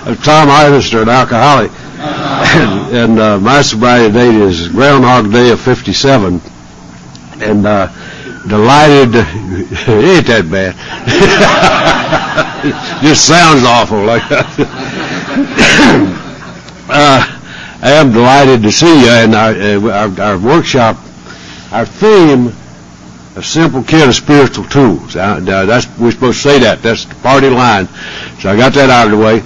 Tom Ivester, an alcoholic. And my sobriety date is Groundhog Day of 57. And delighted, it ain't that bad. Just sounds awful like that. I am delighted to see you. And our workshop, our theme, a simple kit of spiritual tools. That's, we're supposed to say that. That's the party line. So I got that out of the way.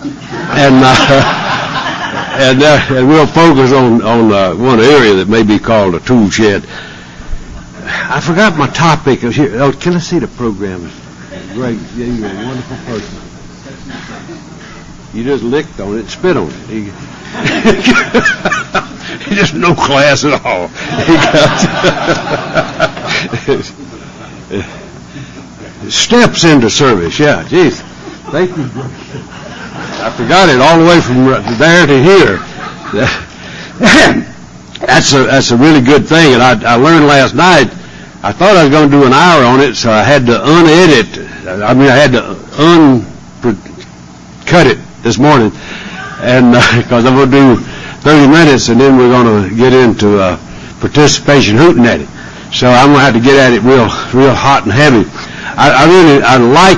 And we'll focus on one area that may be called a tool shed. I forgot my topic. Oh, can I see the program? Greg, yeah, you're a wonderful person. You just licked on it and spit on it. He just no class at all. Steps into service. Yeah, geez. Thank you. I forgot it all the way from there to here. That's a really good thing. And I learned last night. I thought I was going to do an hour on it, so I had to unedit. I had to cut it this morning, and because I'm going to do 30 minutes, and then we're going to get into participation hooting at it. So I'm going to have to get at it real hot and heavy. I like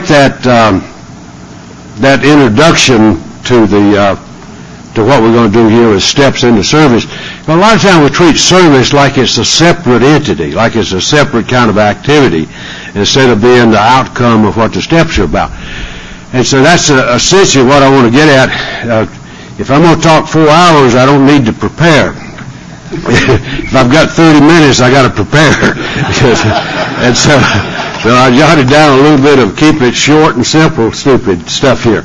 that introduction to what we're going to do here with steps into service. But a lot of times we treat service like it's a separate entity, like it's a separate kind of activity, instead of being the outcome of what the steps are about. And so that's essentially what I want to get at. If I'm going to talk 4 hours, I don't need to prepare. If I've got 30 minutes, I got to prepare. And so I jotted down a little bit of keep it short and simple, stupid stuff here.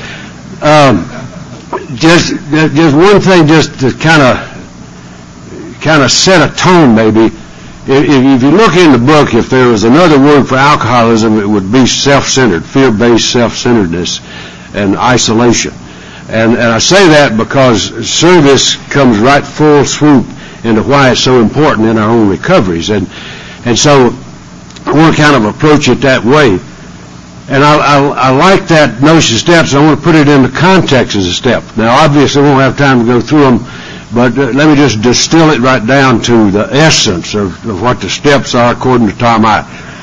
Just one thing, just to kind of set a tone, maybe. If you look in the book, if there was another word for alcoholism, it would be self-centered, fear-based self-centeredness and isolation. And I say that because service comes right full swoop into why it's so important in our own recoveries. And so I want to kind of approach it that way. And I like that notion of steps. I want to put it in the context as a step. Now, obviously, we won't have time to go through them, but let me just distill it right down to the essence of what the steps are according to Tom I.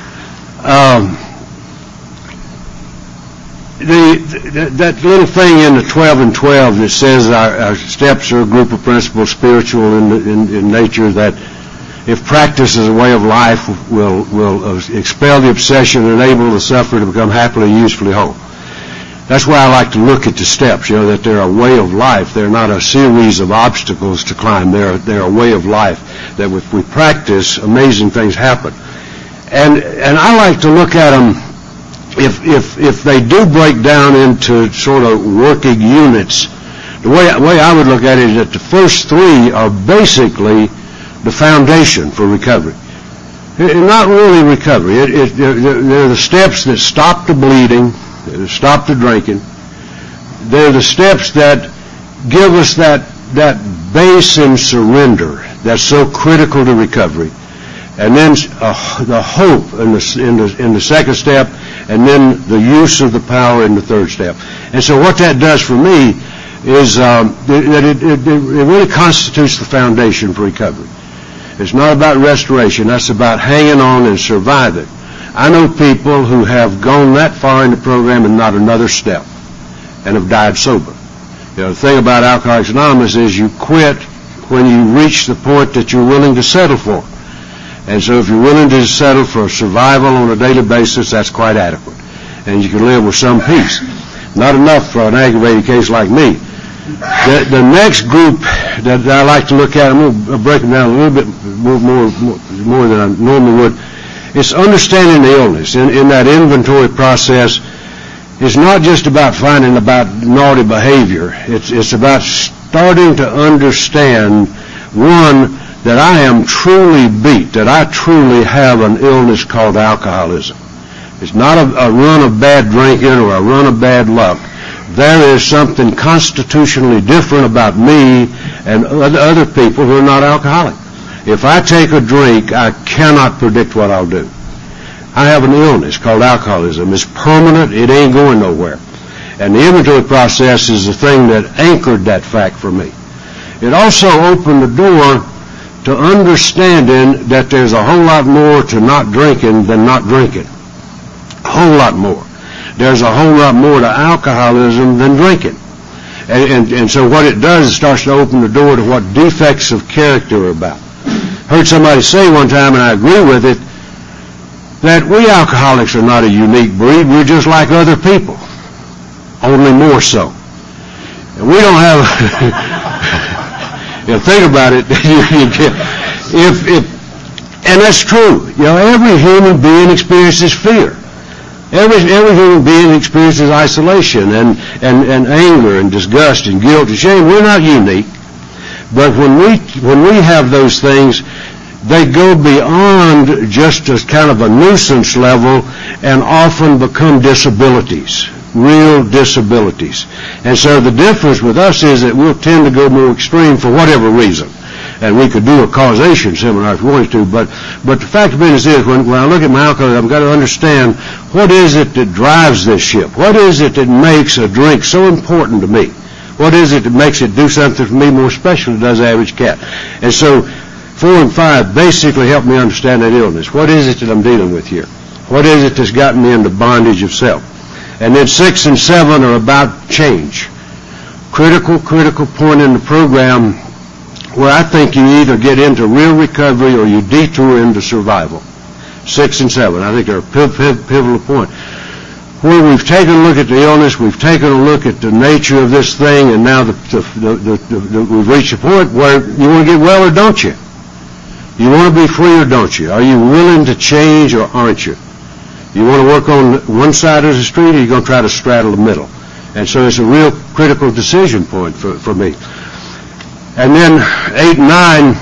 That little thing in the 12 and 12 that says our steps are a group of principles, spiritual in nature, that if practice as a way of life will expel the obsession and enable the sufferer to become happily, usefully whole. That's why I like to look at the steps, that they're a way of life. They're not a series of obstacles to climb. They're a way of life that if we practice, amazing things happen. And I like to look at them, if they do break down into sort of working units, the way I would look at it is that the first three are basically the foundation for recovery. Not really recovery. They're the steps that stop the bleeding, that stop the drinking. They're the steps that give us that base in surrender that's so critical to recovery. And then the hope in the second step, and then the use of the power in the third step. And so what that does for me is that it really constitutes the foundation for recovery. It's not about restoration. That's about hanging on and surviving. I know people who have gone that far in the program and not another step and have died sober. The thing about Alcoholics Anonymous is you quit when you reach the point that you're willing to settle for. And so if you're willing to settle for survival on a daily basis, that's quite adequate. And you can live with some peace. Not enough for an aggravated case like me. The next group that I like to look at, I'm going to break them down a little bit more than I normally would. It's understanding the illness. In that inventory process, it's not just about finding about naughty behavior. It's about starting to understand, one, that I am truly beat, that I truly have an illness called alcoholism. It's not a run of bad drinking or a run of bad luck. There is something constitutionally different about me and other people who are not alcoholic. If I take a drink, I cannot predict what I'll do. I have an illness called alcoholism. It's permanent. It ain't going nowhere. And the inventory process is the thing that anchored that fact for me. It also opened the door to understanding that there's a whole lot more to not drinking than not drinking. A whole lot more. There's a whole lot more to alcoholism than drinking. And so what it does, it starts to open the door to what defects of character are about. Heard somebody say one time, and I agree with it, that we alcoholics are not a unique breed. We're just like other people, only more so. And we don't have... think about it. And that's true. Every human being experiences fear. Every human being experiences isolation and anger and disgust and guilt and shame. We're not unique. But when we have those things, they go beyond just as kind of a nuisance level and often become disabilities, real disabilities. And so the difference with us is that we'll tend to go more extreme for whatever reason. And we could do a causation seminar if we wanted to, but the fact of the business is, when I look at my alcoholism, I've got to understand what is it that drives this ship? What is it that makes a drink so important to me? What is it that makes it do something for me more special than does the average cat? And so 4 and 5 basically help me understand that illness. What is it that I'm dealing with here? What is it that's gotten me into bondage of self? And then 6 and 7 are about change. Critical point in the program where I think you either get into real recovery or you detour into survival. 6 and 7, I think, are a pivotal point. Where we've taken a look at the illness, we've taken a look at the nature of this thing, and now we've reached a point where you want to get well or don't you? You want to be free or don't you? Are you willing to change or aren't you? You want to work on one side of the street, or are you going to try to straddle the middle? And so it's a real critical decision point for me. And then 8 and 9,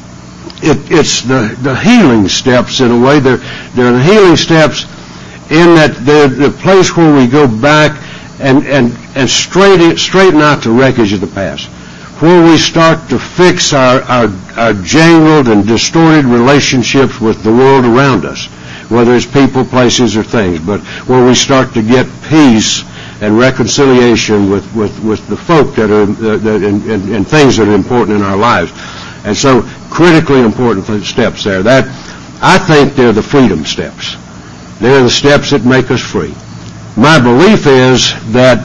it's the healing steps in a way. They're the healing steps in that they're the place where we go back and straighten out the wreckage of the past, where we start to fix our jangled and distorted relationships with the world around us, whether it's people, places, or things, but where we start to get peace and reconciliation with the folk that are and things that are important in our lives. And so critically important steps there. That, I think, they're the freedom steps. They're the steps that make us free. My belief is that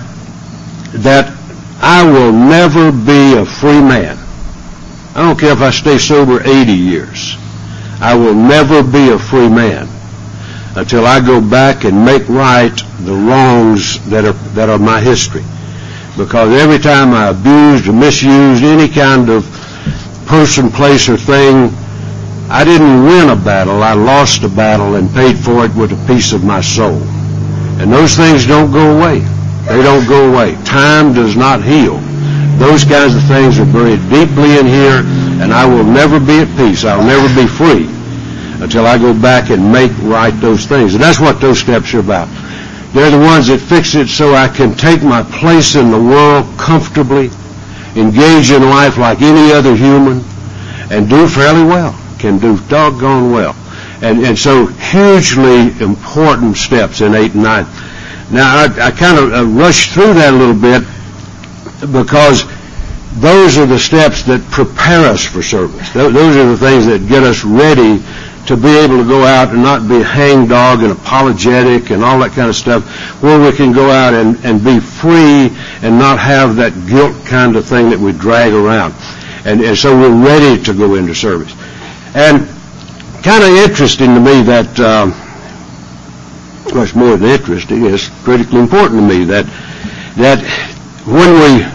I will never be a free man. I don't care if I stay sober 80 years. I will never be a free man until I go back and make right the wrongs that are my history. Because every time I abused or misused any kind of person, place, or thing, I didn't win a battle. I lost a battle and paid for it with a piece of my soul. And those things don't go away. They don't go away. Time does not heal. Those kinds of things are buried deeply in here, and I will never be at peace. I'll never be free until I go back and make right those things. And that's what those steps are about. They're the ones that fix it so I can take my place in the world comfortably, engage in life like any other human, and do fairly well. Can do doggone well. And so hugely important steps in 8 and 9. Now, I kind of rushed through that a little bit because those are the steps that prepare us for service. Those are the things that get us ready to be able to go out and not be hangdog and apologetic and all that kind of stuff, where we can go out and be free and not have that guilt kind of thing that we drag around. And so we're ready to go into service. And kind of interesting to me that, well, it's more than interesting, it's critically important to me that when we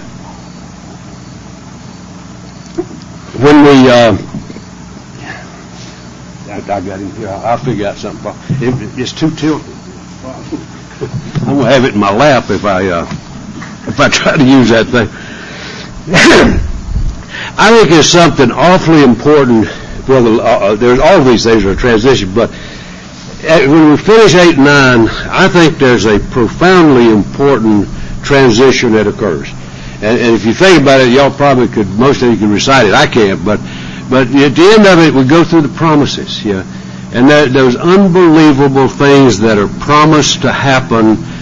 I got him here. I'll figure out something. It's too tilted. I'm gonna have it in my lap if I try to use that thing. I think it's something awfully important. Well, there's all of these things are a transition, but when we finish 8 and 9, I think there's a profoundly important transition that occurs. And if you think about it, y'all probably could, most of you can recite it. I can't, but at the end of it, we go through the promises, and those unbelievable things that are promised to happen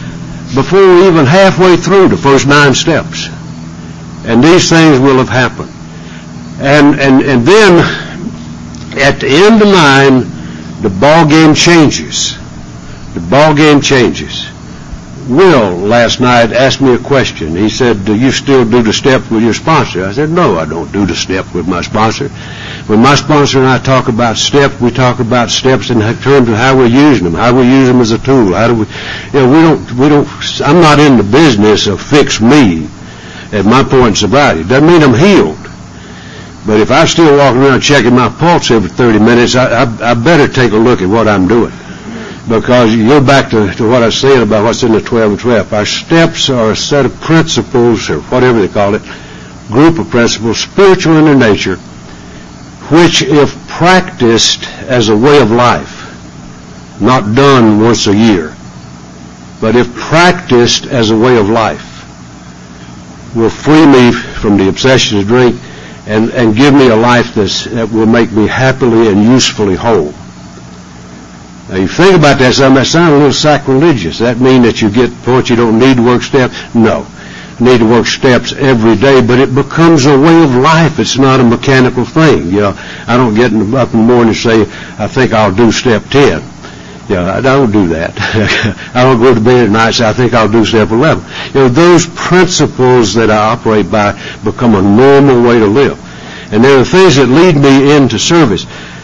before we're even halfway through the first 9 steps. And these things will have happened. And then at the end of 9, the ball game changes. The ball game changes. Will last night asked me a question. He said, "Do you still do the step with your sponsor?" I said, "No, I don't do the step with my sponsor. When my sponsor and I talk about steps, we talk about steps in terms of how we're using them, how we use them as a tool. How do we, we don't, I'm not in the business of fix me at my point in sobriety. Doesn't mean I'm healed. But if I'm still walking around checking my pulse every 30 minutes, I better take a look at what I'm doing. Because you go back to what I was saying about what's in the 12 and 12. Our steps are a set of principles, or whatever they call it, group of principles, spiritual in their nature, which if practiced as a way of life, not done once a year, but if practiced as a way of life, will free me from the obsession to drink and give me a life that will make me happily and usefully whole. Now, you think about that, that sounds a little sacrilegious. Does that mean that you get points you don't need to work steps? No. You need to work steps every day, but it becomes a way of life. It's not a mechanical thing. I don't get up in the morning and say, I think I'll do step 10. I don't do that. I don't go to bed at night and say, I think I'll do step 11. Those principles that I operate by become a normal way to live. And there are things that lead me into service.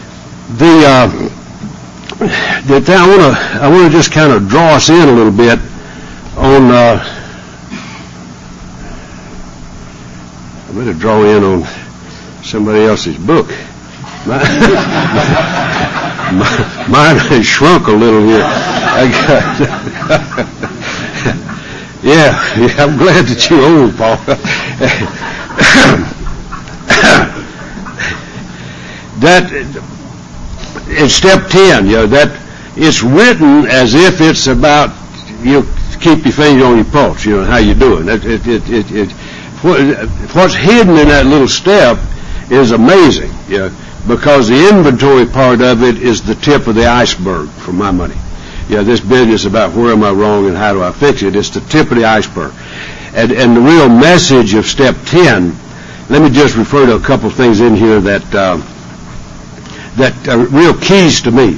I want to just kind of draw us in a little bit on, I better draw in on somebody else's book. Mine has shrunk a little here. Yeah, I'm glad that you're old, Paul. That in step 10, that it's written as if it's about keep your finger on your pulse, how you doing. What's hidden in that little step is amazing, because the inventory part of it is the tip of the iceberg, for my money. This business about where am I wrong and how do I fix it, it's the tip of the iceberg. And the real message of step 10, let me just refer to a couple of things in here that are real keys to me.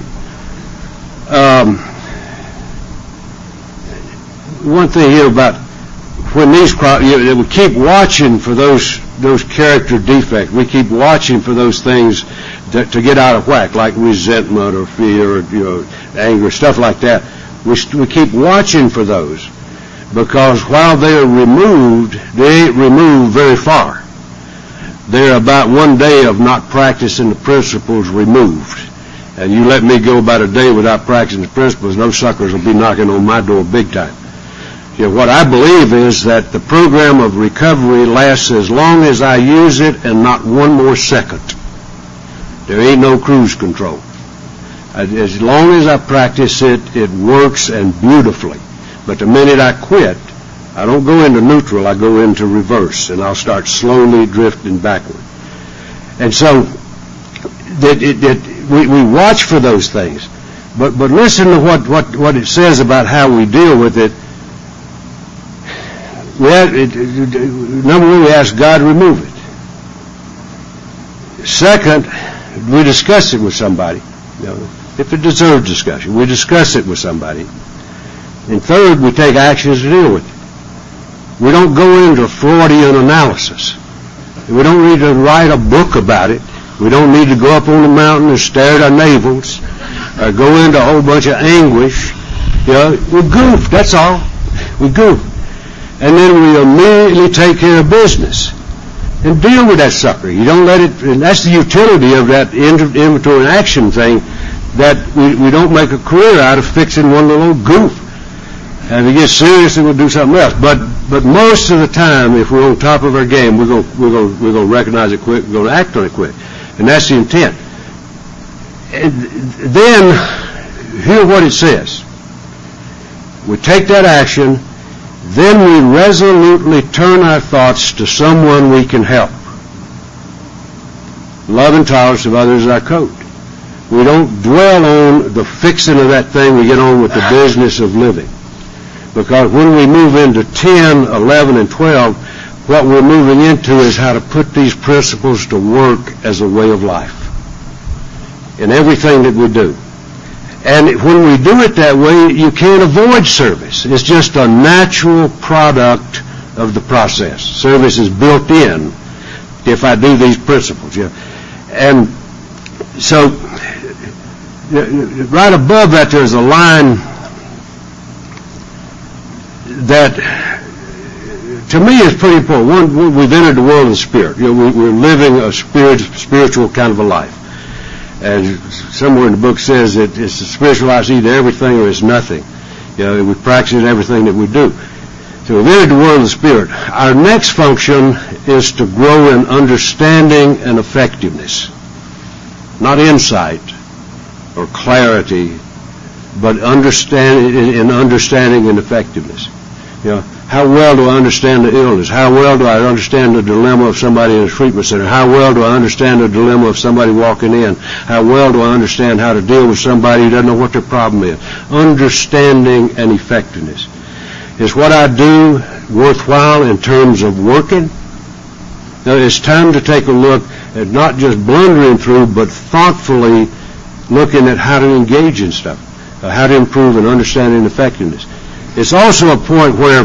One thing here about when these we keep watching for those character defects. We keep watching for those things to get out of whack, like resentment or fear or anger, stuff like that. We keep watching for those, because while they are removed, they ain't removed very far. They're about one day of not practicing the principles removed. And you let me go about a day without practicing the principles, no suckers will be knocking on my door big time. What I believe is that the program of recovery lasts as long as I use it and not one more second. There ain't no cruise control. As long as I practice it, it works and beautifully. But the minute I quit, I don't go into neutral, I go into reverse, and I'll start slowly drifting backward. And so we watch for those things. But listen to what it says about how we deal with it. Number one, we ask God to remove it. Second, we discuss it with somebody. If it deserves discussion, we discuss it with somebody. And third, we take actions to deal with it. We don't go into Freudian analysis. We don't need to write a book about it. We don't need to go up on the mountain and stare at our navels or go into a whole bunch of anguish. We goof, that's all. We goof. And then we immediately take care of business and deal with that sucker. You don't let it, and that's the utility of that inventory and action thing, that we don't make a career out of fixing one little goof. And if it gets serious, then we'll do something else. But most of the time, if we're on top of our game, we're going to recognize it quick, we're going to act on it quick. And that's the intent. And then, hear what it says. We take that action, then we resolutely turn our thoughts to someone we can help. Love and tolerance of others is our code. We don't dwell on the fixing of that thing, we get on with the business of living. Because when we move into 10, 11, and 12, what we're moving into is how to put these principles to work as a way of life in everything that we do. And when we do it that way, you can't avoid service. It's just a natural product of the process. Service is built in if I do these principles. Yeah. And so right above that there's a line that to me is pretty important. One, we've entered the world of the Spirit. We're living a spiritual kind of a life. And somewhere in the book says that it's the spiritual life, it's either everything or it's nothing. We practice it in everything that we do. So we've entered the world of the Spirit. Our next function is to grow in understanding and effectiveness. Not insight or clarity, but understanding and effectiveness. How well do I understand the illness? How well do I understand the dilemma of somebody in a treatment center? How well do I understand the dilemma of somebody walking in? How well do I understand how to deal with somebody who doesn't know what their problem is? Understanding and effectiveness. Is what I do worthwhile in terms of working? Now, it's time to take a look at not just blundering through, but thoughtfully looking at how to engage in stuff, how to improve in understanding and effectiveness. It's also a point where,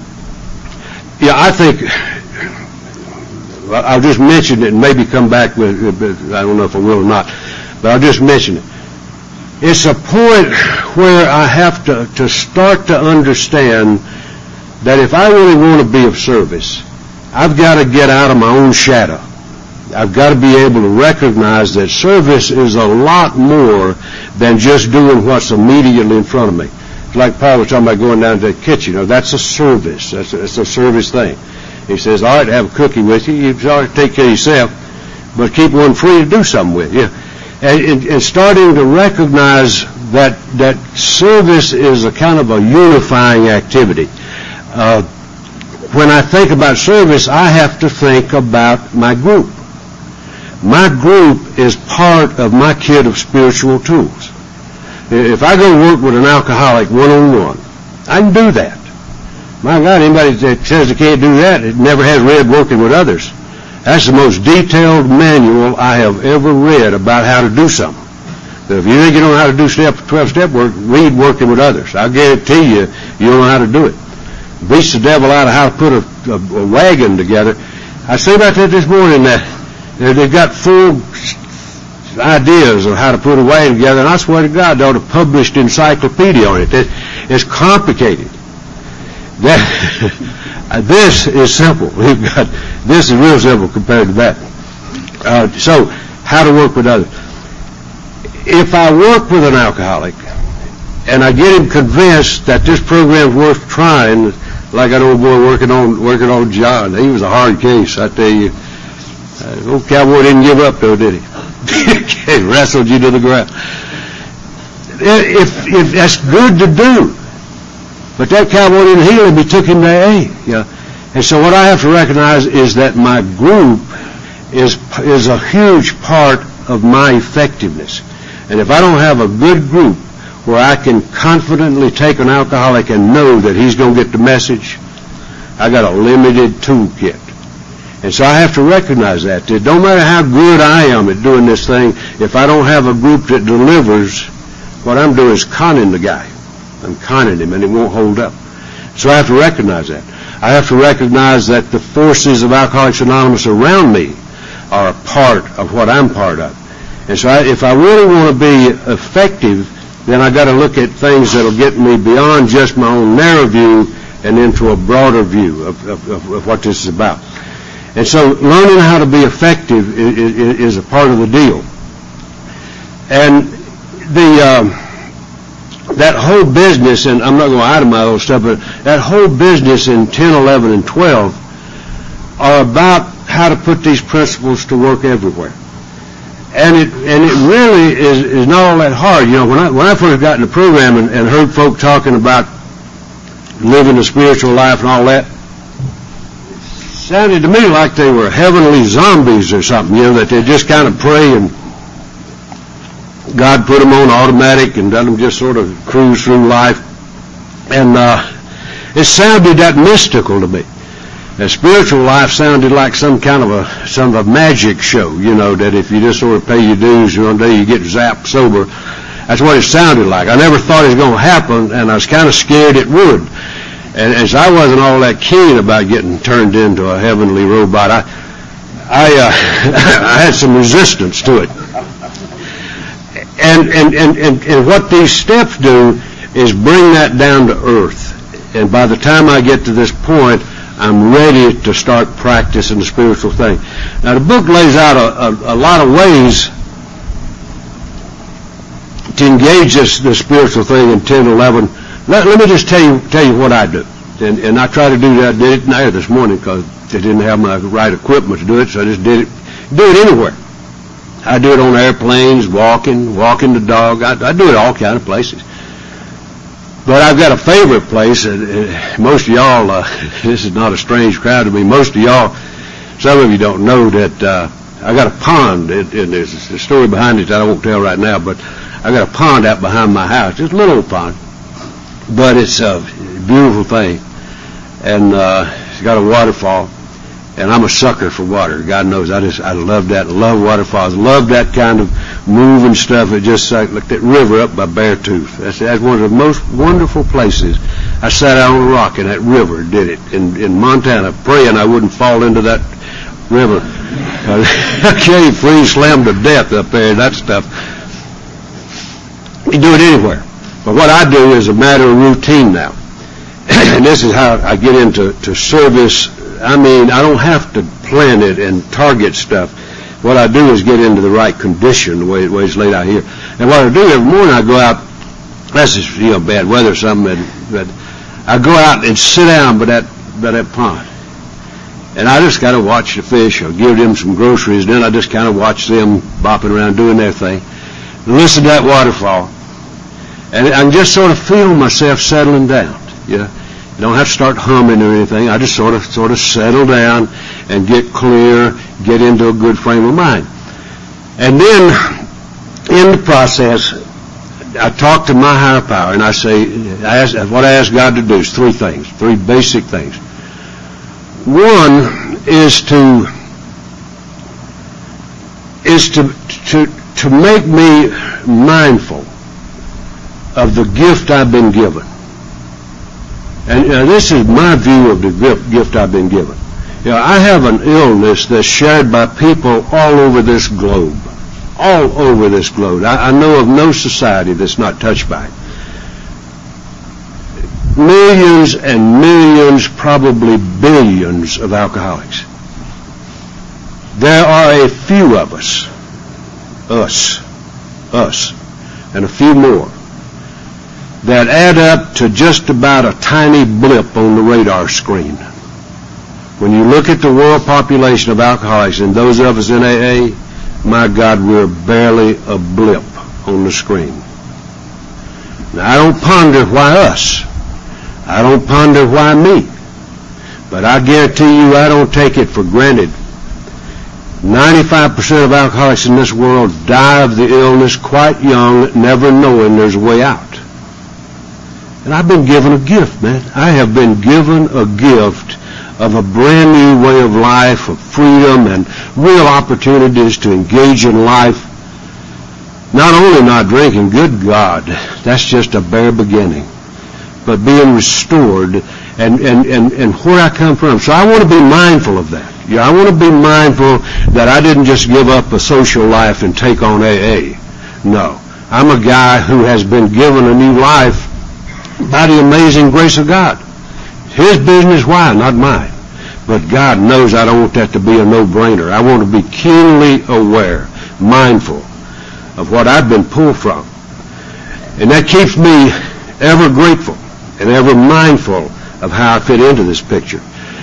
I think, I'll just mention it and maybe come back with it, I don't know if I will or not, but I'll just mention it. It's a point where I have to start to understand that if I really want to be of service, I've got to get out of my own shadow. I've got to be able to recognize that service is a lot more than just doing what's immediately in front of me. Like Paul was talking about going down to the kitchen. That's a service. That's a service thing. He says, all right, have a cookie with you. You've got to take care of yourself, but keep one free to do something with. Yeah. And starting to recognize that service is a kind of a unifying activity. When I think about service, I have to think about my group. My group is part of my kit of spiritual tools. If I go work with an alcoholic one-on-one, I can do that. My God, anybody that says they can't do that, it never has read Working with Others. That's the most detailed manual I have ever read about how to do something. So if you think you don't know how to do 12-step work, read Working with Others. I'll guarantee you don't know how to do it. Beats the devil out of how to put a wagon together. I say about that this morning, that they've got full ideas of how to put a wagon together, and I swear to God, they ought to publish the encyclopedia on it. It's complicated. This is simple. This is real simple compared to that. So, how to work with others. If I work with an alcoholic and I get him convinced that this program's worth trying, like that old boy working on John, he was a hard case, I tell you. Old cowboy didn't give up though, did he? He wrestled you to the ground. If that's good to do. But that cowboy didn't heal him, he took him to AA. And so what I have to recognize is that my group is a huge part of my effectiveness. And if I don't have a good group where I can confidently take an alcoholic and know that he's going to get the message, I got a limited toolkit. And so I have to recognize that. It don't matter how good I am at doing this thing, if I don't have a group that delivers, what I'm doing is conning the guy. I'm conning him, and it won't hold up. So I have to recognize that. I have to recognize that the forces of Alcoholics Anonymous around me are a part of what I'm part of. And so if I really want to be effective, then I got to look at things that'll get me beyond just my own narrow view and into a broader view of what this is about. And so learning how to be effective is a part of the deal. And that whole business, and I'm not going to itemize all stuff, but that whole business in 10, 11, and 12 are about how to put these principles to work everywhere. And it really is not all that hard. When I first got in the program and heard folk talking about living a spiritual life and all that, sounded to me like they were heavenly zombies or something, that they just kind of pray and God put them on automatic and let them just sort of cruise through life. And It sounded that mystical to me. And spiritual life sounded like some kind of a magic show, that if you just sort of pay your dues one day you get zapped sober. That's what it sounded like. I never thought it was going to happen, and I was kind of scared it would. And as I wasn't all that keen about getting turned into a heavenly robot, I had some resistance to it. And what these steps do is bring that down to earth. And by the time I get to this point, I'm ready to start practicing the spiritual thing. Now, the book lays out a lot of ways to engage the spiritual thing in 10, 11. Let me just tell you what I do. And I try to do that. I did it there this morning because I didn't have my right equipment to do it, so I just do it anywhere. I do it on airplanes, walking the dog. I do it all kind of places. But I've got a favorite place, and most of y'all, this is not a strange crowd to me, most of y'all, some of you don't know that I got a pond, and there's a story behind it that I won't tell right now, but I got a pond out behind my house, just a little old pond, but it's a beautiful thing, and it's got a waterfall, and I'm a sucker for water. God knows, I love that. I love waterfalls. I love that kind of moving stuff. It just like that river up by Beartooth. That's one of the most wonderful places. I sat out on a rock in that river, did it, in Montana, praying I wouldn't fall into that river. I can't freeze slammed to death up there and that stuff. You do it anywhere. But what I do is a matter of routine now. And this is how I get into service. I mean, I don't have to plan it and target stuff. What I do is get into the right condition, the way it's laid out here. And what I do every morning, I go out, that's just, bad weather or something, but I go out and sit down by that pond. And I just got to watch the fish or give them some groceries. Then I just kind of watch them bopping around doing their thing. Listen to that waterfall. And I can just sort of feel myself settling down, You don't have to start humming or anything. I just sort of settle down and get clear, get into a good frame of mind. And then, in the process, I talk to my higher power, and I say, what I ask God to do is three things, three basic things. One is to make me mindful of the gift I've been given. And this is my view of the gift I've been given. I have an illness that's shared by people all over this globe. All over this globe. I know of no society that's not touched by it. Millions and millions, probably billions of alcoholics. There are a few of us, and a few more, that add up to just about a tiny blip on the radar screen. When you look at the world population of alcoholics and those of us in AA, my God, we're barely a blip on the screen. Now, I don't ponder why us. I don't ponder why me. But I guarantee you I don't take it for granted. 95% of alcoholics in this world die of the illness quite young, never knowing there's a way out. And I've been given a gift, man. I have been given a gift of a brand new way of life, of freedom and real opportunities to engage in life. Not only not drinking, good God, that's just a bare beginning, but being restored and where I come from. So I want to be mindful of that. I want to be mindful that I didn't just give up a social life and take on AA. No. I'm a guy who has been given a new life by the amazing grace of God. His business, why? Not mine. But God knows I don't want that to be a no-brainer. I want to be keenly aware, mindful of what I've been pulled from. And that keeps me ever grateful and ever mindful of how I fit into this picture.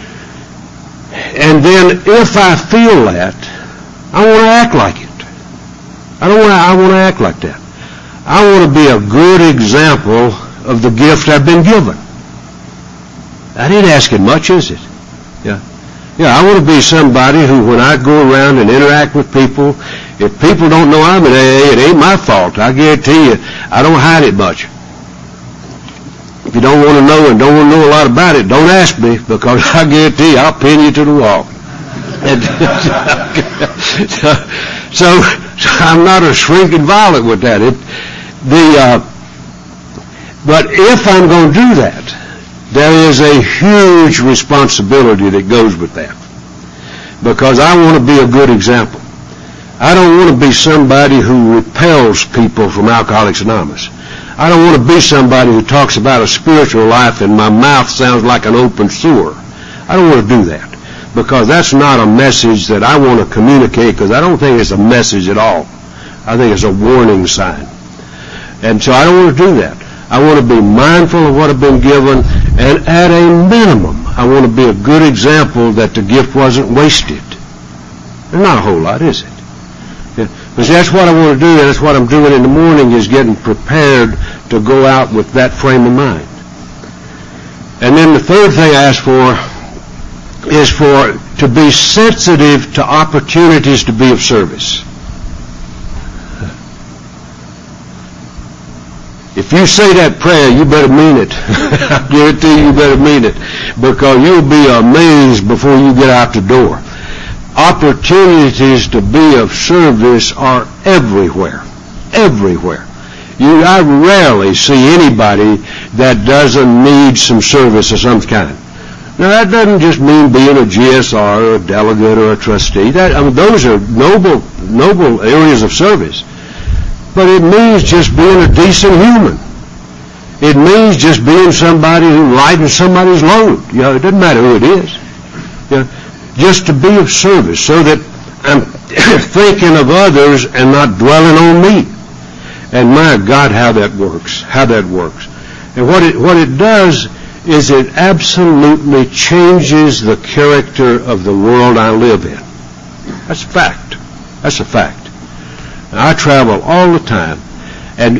And then if I feel that, I want to act like it. I want to act like that. I want to be a good example of the gift I've been given. That ain't asking much, is it? Yeah, I want to be somebody who, when I go around and interact with people, if people don't know I'm an AA, it ain't my fault. I guarantee you, I don't hide it much. If you don't want to know and don't want to know a lot about it, don't ask me, because I guarantee you I'll pin you to the wall. And so I'm not a shrinking violet with that. But if I'm going to do that, there is a huge responsibility that goes with that, because I want to be a good example. I don't want to be somebody who repels people from Alcoholics Anonymous. I don't want to be somebody who talks about a spiritual life and my mouth sounds like an open sewer. I don't want to do that, because that's not a message that I want to communicate, because I don't think it's a message at all. I think it's a warning sign. And so I don't want to do that. I want to be mindful of what I've been given, and at a minimum, I want to be a good example that the gift wasn't wasted. There's not a whole lot, is it? Yeah. But that's what I want to do, and that's what I'm doing in the morning, is getting prepared to go out with that frame of mind. And then the third thing I ask for is to be sensitive to opportunities to be of service. If you say that prayer, you better mean it. I guarantee you better mean it, because you'll be amazed before you get out the door. Opportunities to be of service are everywhere. Everywhere. I rarely see anybody that doesn't need some service of some kind. Now, that doesn't just mean being a GSR or a delegate or a trustee. Those are noble areas of service. But it means just being a decent human. It means just being somebody who lightens somebody's load. It doesn't matter who it is. Just to be of service, so that I'm thinking of others and not dwelling on me. And my God, how that works. How that works. And what it does is it absolutely changes the character of the world I live in. That's a fact. That's a fact. I travel all the time, and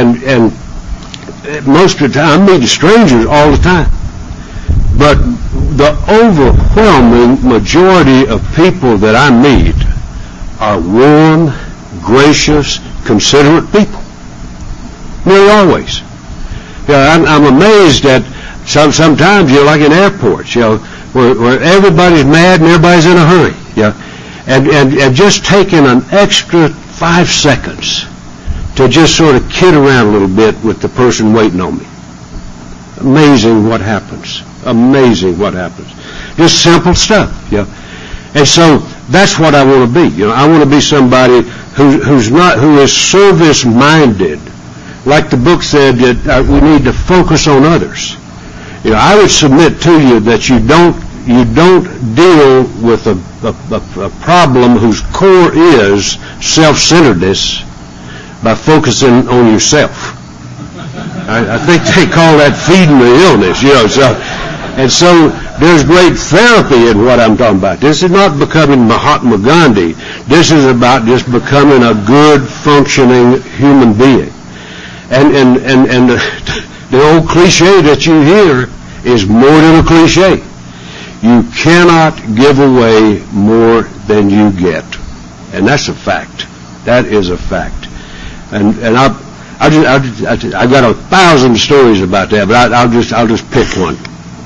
most of the time I'm meeting strangers all the time. But the overwhelming majority of people that I meet are warm, gracious, considerate people. Nearly always. I'm amazed at sometimes, like in airports, where everybody's mad and everybody's in a hurry. And just taking an extra 5 seconds to just sort of kid around a little bit with the person waiting on me. Amazing what happens. Amazing what happens. Just simple stuff. And so that's what I want to be. I want to be somebody who is service minded. Like the book said, that we need to focus on others. I would submit to you that you don't deal with a problem whose core is self-centeredness by focusing on yourself. I think they call that feeding the illness, and so there's great therapy in what I'm talking about. This is not becoming Mahatma Gandhi. This is about just becoming a good, functioning human being. And the old cliche that you hear is more than a cliche. You cannot give away more than you get, and that's a fact. That is a fact. And I've got 1,000 stories about that, but I'll just pick one.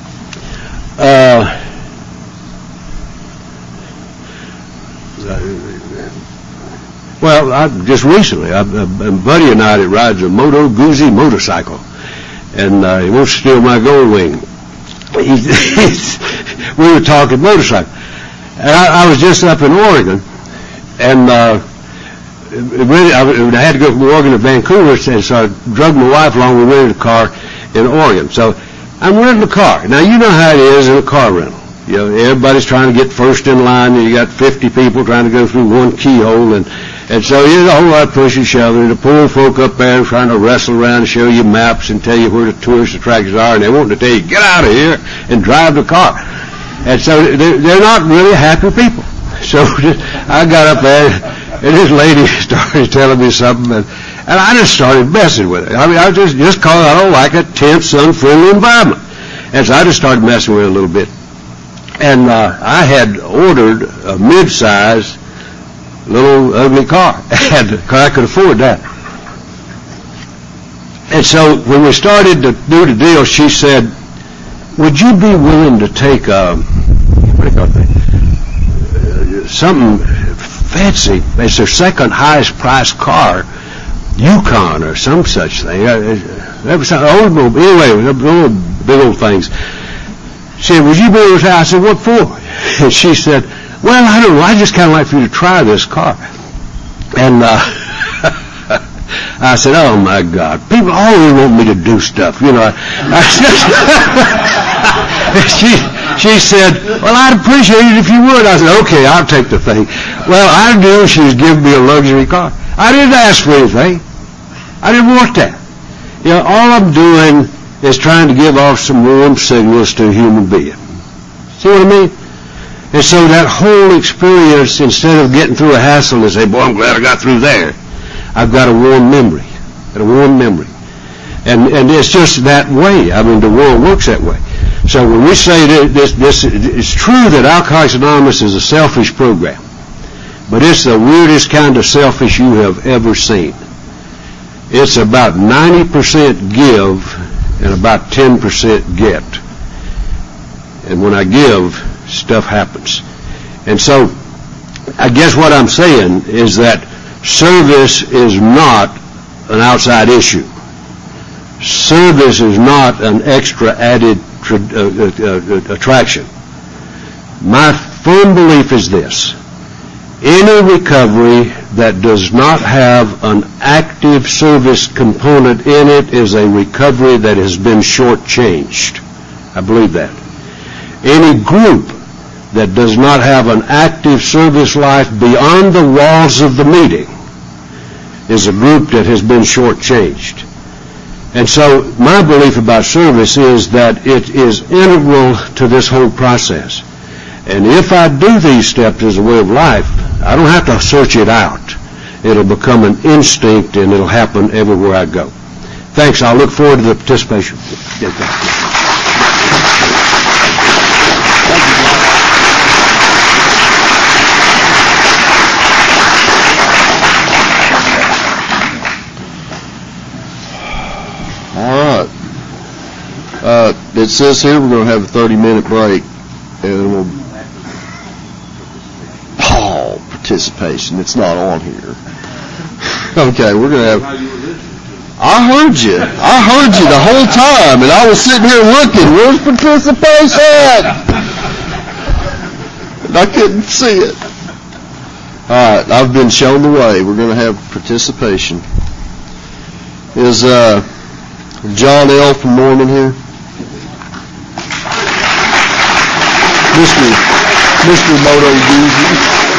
Just recently, a buddy and I that rides a Moto Guzzi motorcycle, and he wants to steal my gold wing. We were talking motorcycle, and I was just up in Oregon, and I had to go from Oregon to Vancouver, and so I drug my wife along. We rented a car in Oregon. So I'm renting a car. Now, you know how it is in a car rental. Everybody's trying to get first in line, and you got 50 people trying to go through one keyhole, and so there's a whole lot of push and shoving. The poor folk up there trying to wrestle around and show you maps and tell you where the tourist attractions are, and they want to tell you, get out of here and drive the car. And so they're not really happy people. So I got up there, and this lady started telling me something, and I just started messing with it. I mean, I just because I don't like a tense, unfriendly environment. And so I just started messing with it a little bit. And I had ordered a mid-size, little ugly car, because I could afford that. And so when we started to do the deal, she said, would you be willing to take what do you call that? Something fancy. It's their second highest priced car, Yukon or some such thing. That was old, anyway, big old things. She said, would you be able to try? I said, what for? And she said, well, I don't know. I just kind of like for you to try this car. And I said, oh, my God. People always want me to do stuff, you know. She said, well, I'd appreciate it if you would. I said, okay, I'll take the thing. Well, I knew she was giving me a luxury car. I didn't ask for anything. I didn't want that. You know, all I'm doing is trying to give off some warm signals to a human being. See what I mean? And so that whole experience, instead of getting through a hassle and say, boy, I'm glad I got through there, I've got a warm memory. And it's just that way. I mean, the world works that way. So when we say this, it's true that Alcoholics Anonymous is a selfish program, but it's the weirdest kind of selfish you have ever seen. It's about 90% give and about 10% get. And when I give, stuff happens. And so I guess what I'm saying is that service is not an outside issue. Service is not an extra added attraction. My firm belief is this: any recovery that does not have an active service component in it is a recovery that has been shortchanged. I believe that. Any group that does not have an active service life beyond the walls of the meeting is a group that has been shortchanged. And so my belief about service is that it is integral to this whole process. And if I do these steps as a way of life, I don't have to search it out. It'll become an instinct, and it'll happen everywhere I go. Thanks. I'll look forward to the participation. It says here we're going to have a 30-minute break, and we'll participation. It's not on here. Okay, we're going to have. I heard you the whole time, and I was sitting here looking. Where's participation? And I couldn't see it. All right, I've been shown the way. We're going to have participation. Is John L. from Norman here? Mr. Moto Guzzi.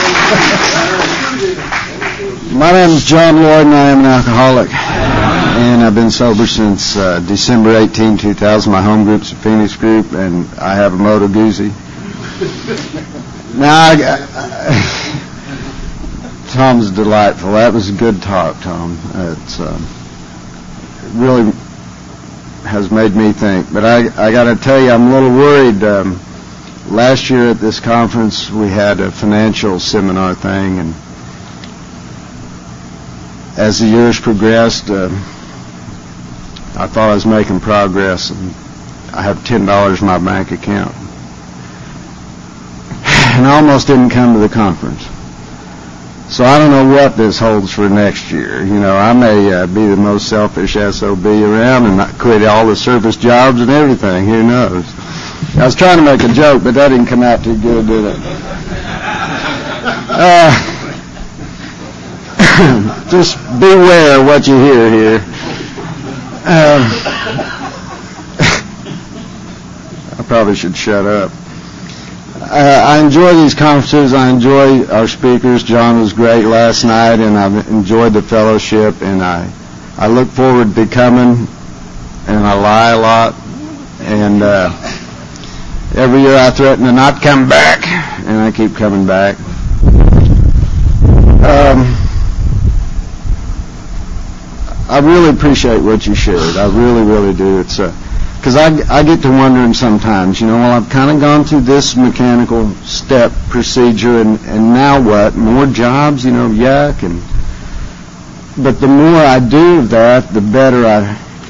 My name is John Lloyd, and I am an alcoholic. And I've been sober since December 18, 2000. My home group's a Phoenix group, and I have a Moto Guzzi. Now, Tom's delightful. That was a good talk, Tom. It's really has made me think. But I got to tell you, I'm a little worried. Last year at this conference, we had a financial seminar thing, and as the years progressed, I thought I was making progress, and I have $10 in my bank account. And I almost didn't come to the conference. So I don't know what this holds for next year. You know, I may be the most selfish SOB around and not quit all the service jobs and everything. Who knows? I was trying to make a joke, but that didn't come out too good, did it? Just beware what you hear here. I probably should shut up. I enjoy these conferences. I enjoy our speakers. John was great last night, and I've enjoyed the fellowship, and I look forward to coming, and I lie a lot, and every year I threaten to not come back, and I keep coming back. I really appreciate what you shared. I really, really do. It's because I get to wondering sometimes, you know, well, I've kind of gone through this mechanical step procedure, and now what? More jobs, you know, yuck. But the more I do of that, the better I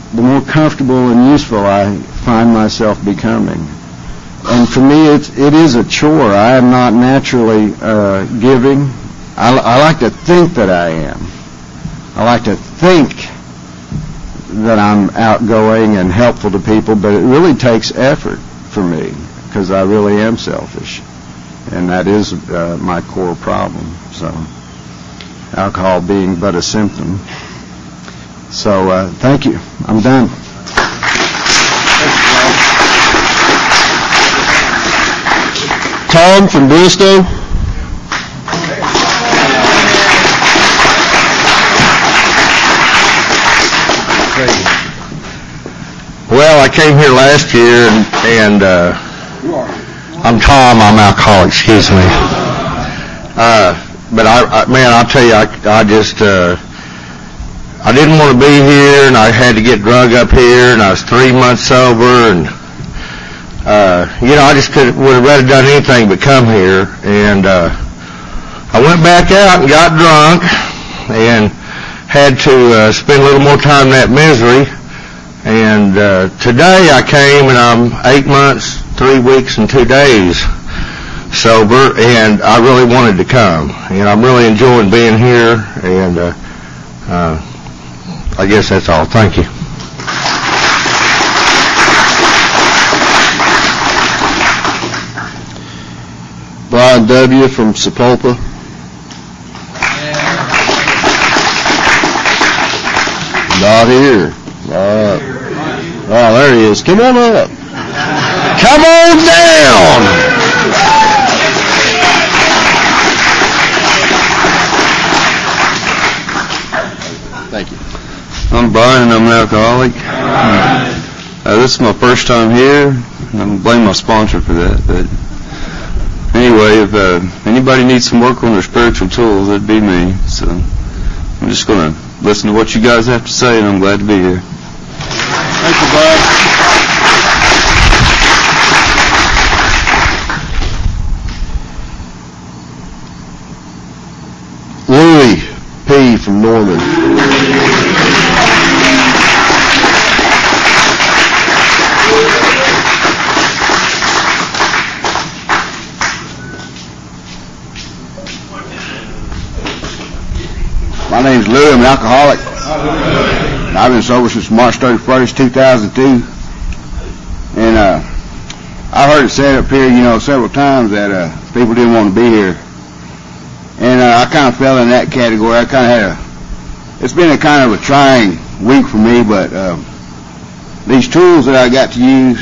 the more comfortable and useful I find myself becoming. And for me, it is a chore. I am not naturally giving. I like to think that I am. I like to think that I'm outgoing and helpful to people, but it really takes effort for me because I really am selfish. And that is my core problem. So alcohol being but a symptom. So thank you. I'm done. Tom from Bristow. Well, I came here last year, and I'm Tom. I'm alcoholic. Excuse me. But I'll tell you, I just I didn't want to be here, and I had to get drug up here, and I was 3 months sober, and I just would have rather done anything but come here. And I went back out and got drunk, and had to spend a little more time in that misery. And today I came, and I'm 8 months, 3 weeks, and 2 days sober, and I really wanted to come. And I'm really enjoying being here, and I guess that's all. Thank you. Brian W. from Sapulpa. Not here. Oh, there he is. Come on up. Come on down. Thank you. I'm Brian, and I'm an alcoholic. This is my first time here. I'm going to blame my sponsor for that. But anyway, if anybody needs some work on their spiritual tools, that'd be me. So I'm just going to listen to what you guys have to say, and I'm glad to be here. Thank you, Brian. Louis P. from Norman. My name's Louis. I'm an alcoholic. I've been sober since March 31st, 2002. And I heard it said up here, several times that people didn't want to be here. And I kind of fell in that category. I kind of it's been a kind of a trying week for me, but these tools that I got to use,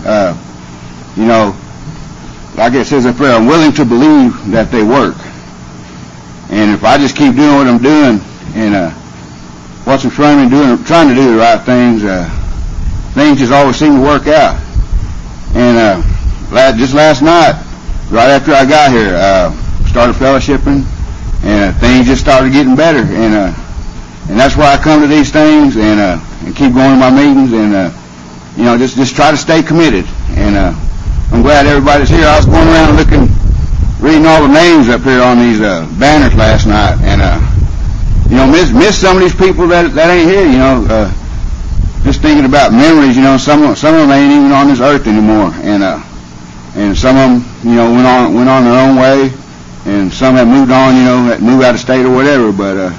like it says up there, I'm willing to believe that they work. And if I just keep doing what I'm doing and what's in front of me, trying to do the right things, things just always seem to work out. And just last night, right after I got here, started fellowshipping, and things just started getting better. And that's why I come to these things and keep going to my meetings and just try to stay committed. And I'm glad everybody's here. I was going around reading all the names up here on these banners last night, and miss some of these people that ain't here. Just thinking about memories. Some of them ain't even on this earth anymore, and some of them went on their own way, and some have moved on. That moved out of state or whatever. But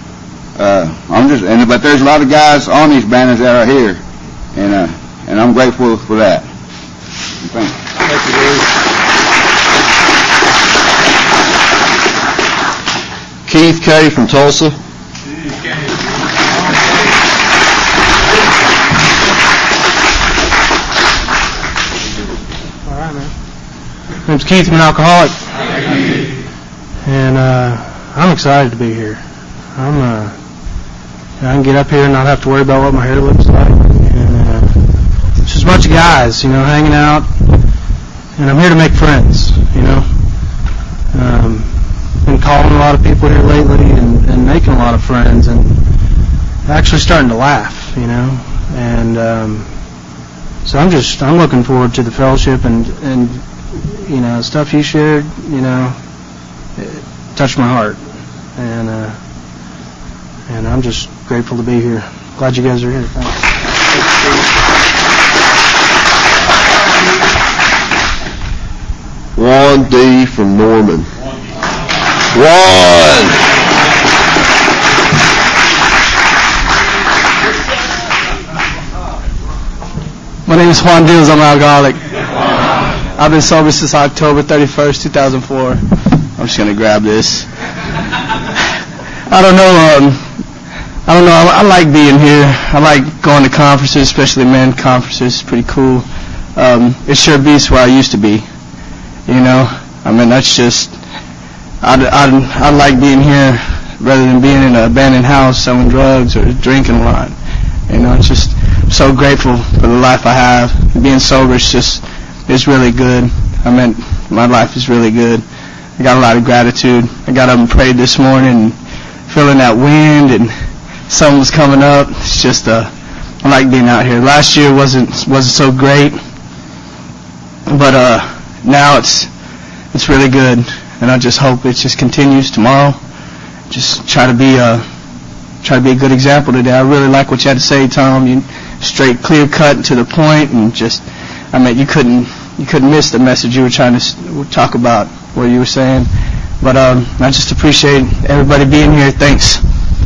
but there's a lot of guys on these banners that are here, and I'm grateful for that. Thank you. Thank you, Louis. Keith K. from Tulsa. All right, man. My name's Keith. I'm an alcoholic, and I'm excited to be here. I can get up here and not have to worry about what my hair looks like. And it's just a bunch of guys, hanging out, and I'm here to make friends. Been calling a lot of people here lately and making a lot of friends and actually starting to laugh, and so I'm looking forward to the fellowship and stuff you shared, it touched my heart, and I'm just grateful to be here. Glad you guys are here. Thanks. Juan D. from Norman. Juan! My name is Juan Diaz. I'm an alcoholic. I've been sober since October 31st, 2004. I'm just going to grab this. I don't know. I like being here. I like going to conferences, especially men conferences. It's pretty cool. It sure beats where I used to be. You know, I mean, that's just, I like being here rather than being in an abandoned house selling drugs or drinking a lot. You know, it's just, I'm so grateful for the life I have. Being sober is just, it's really good. I mean, my life is really good. I got a lot of gratitude. I got up and prayed this morning, and feeling that wind, and sun was coming up. It's just, I like being out here. Last year wasn't so great, but now it's really good, and I just hope it just continues tomorrow. Just try to be a good example today. I really like what you had to say, Tom. You straight, clear cut, to the point, and just, I mean, you couldn't miss the message you were trying to talk about, what you were saying. But I just appreciate everybody being here. Thanks.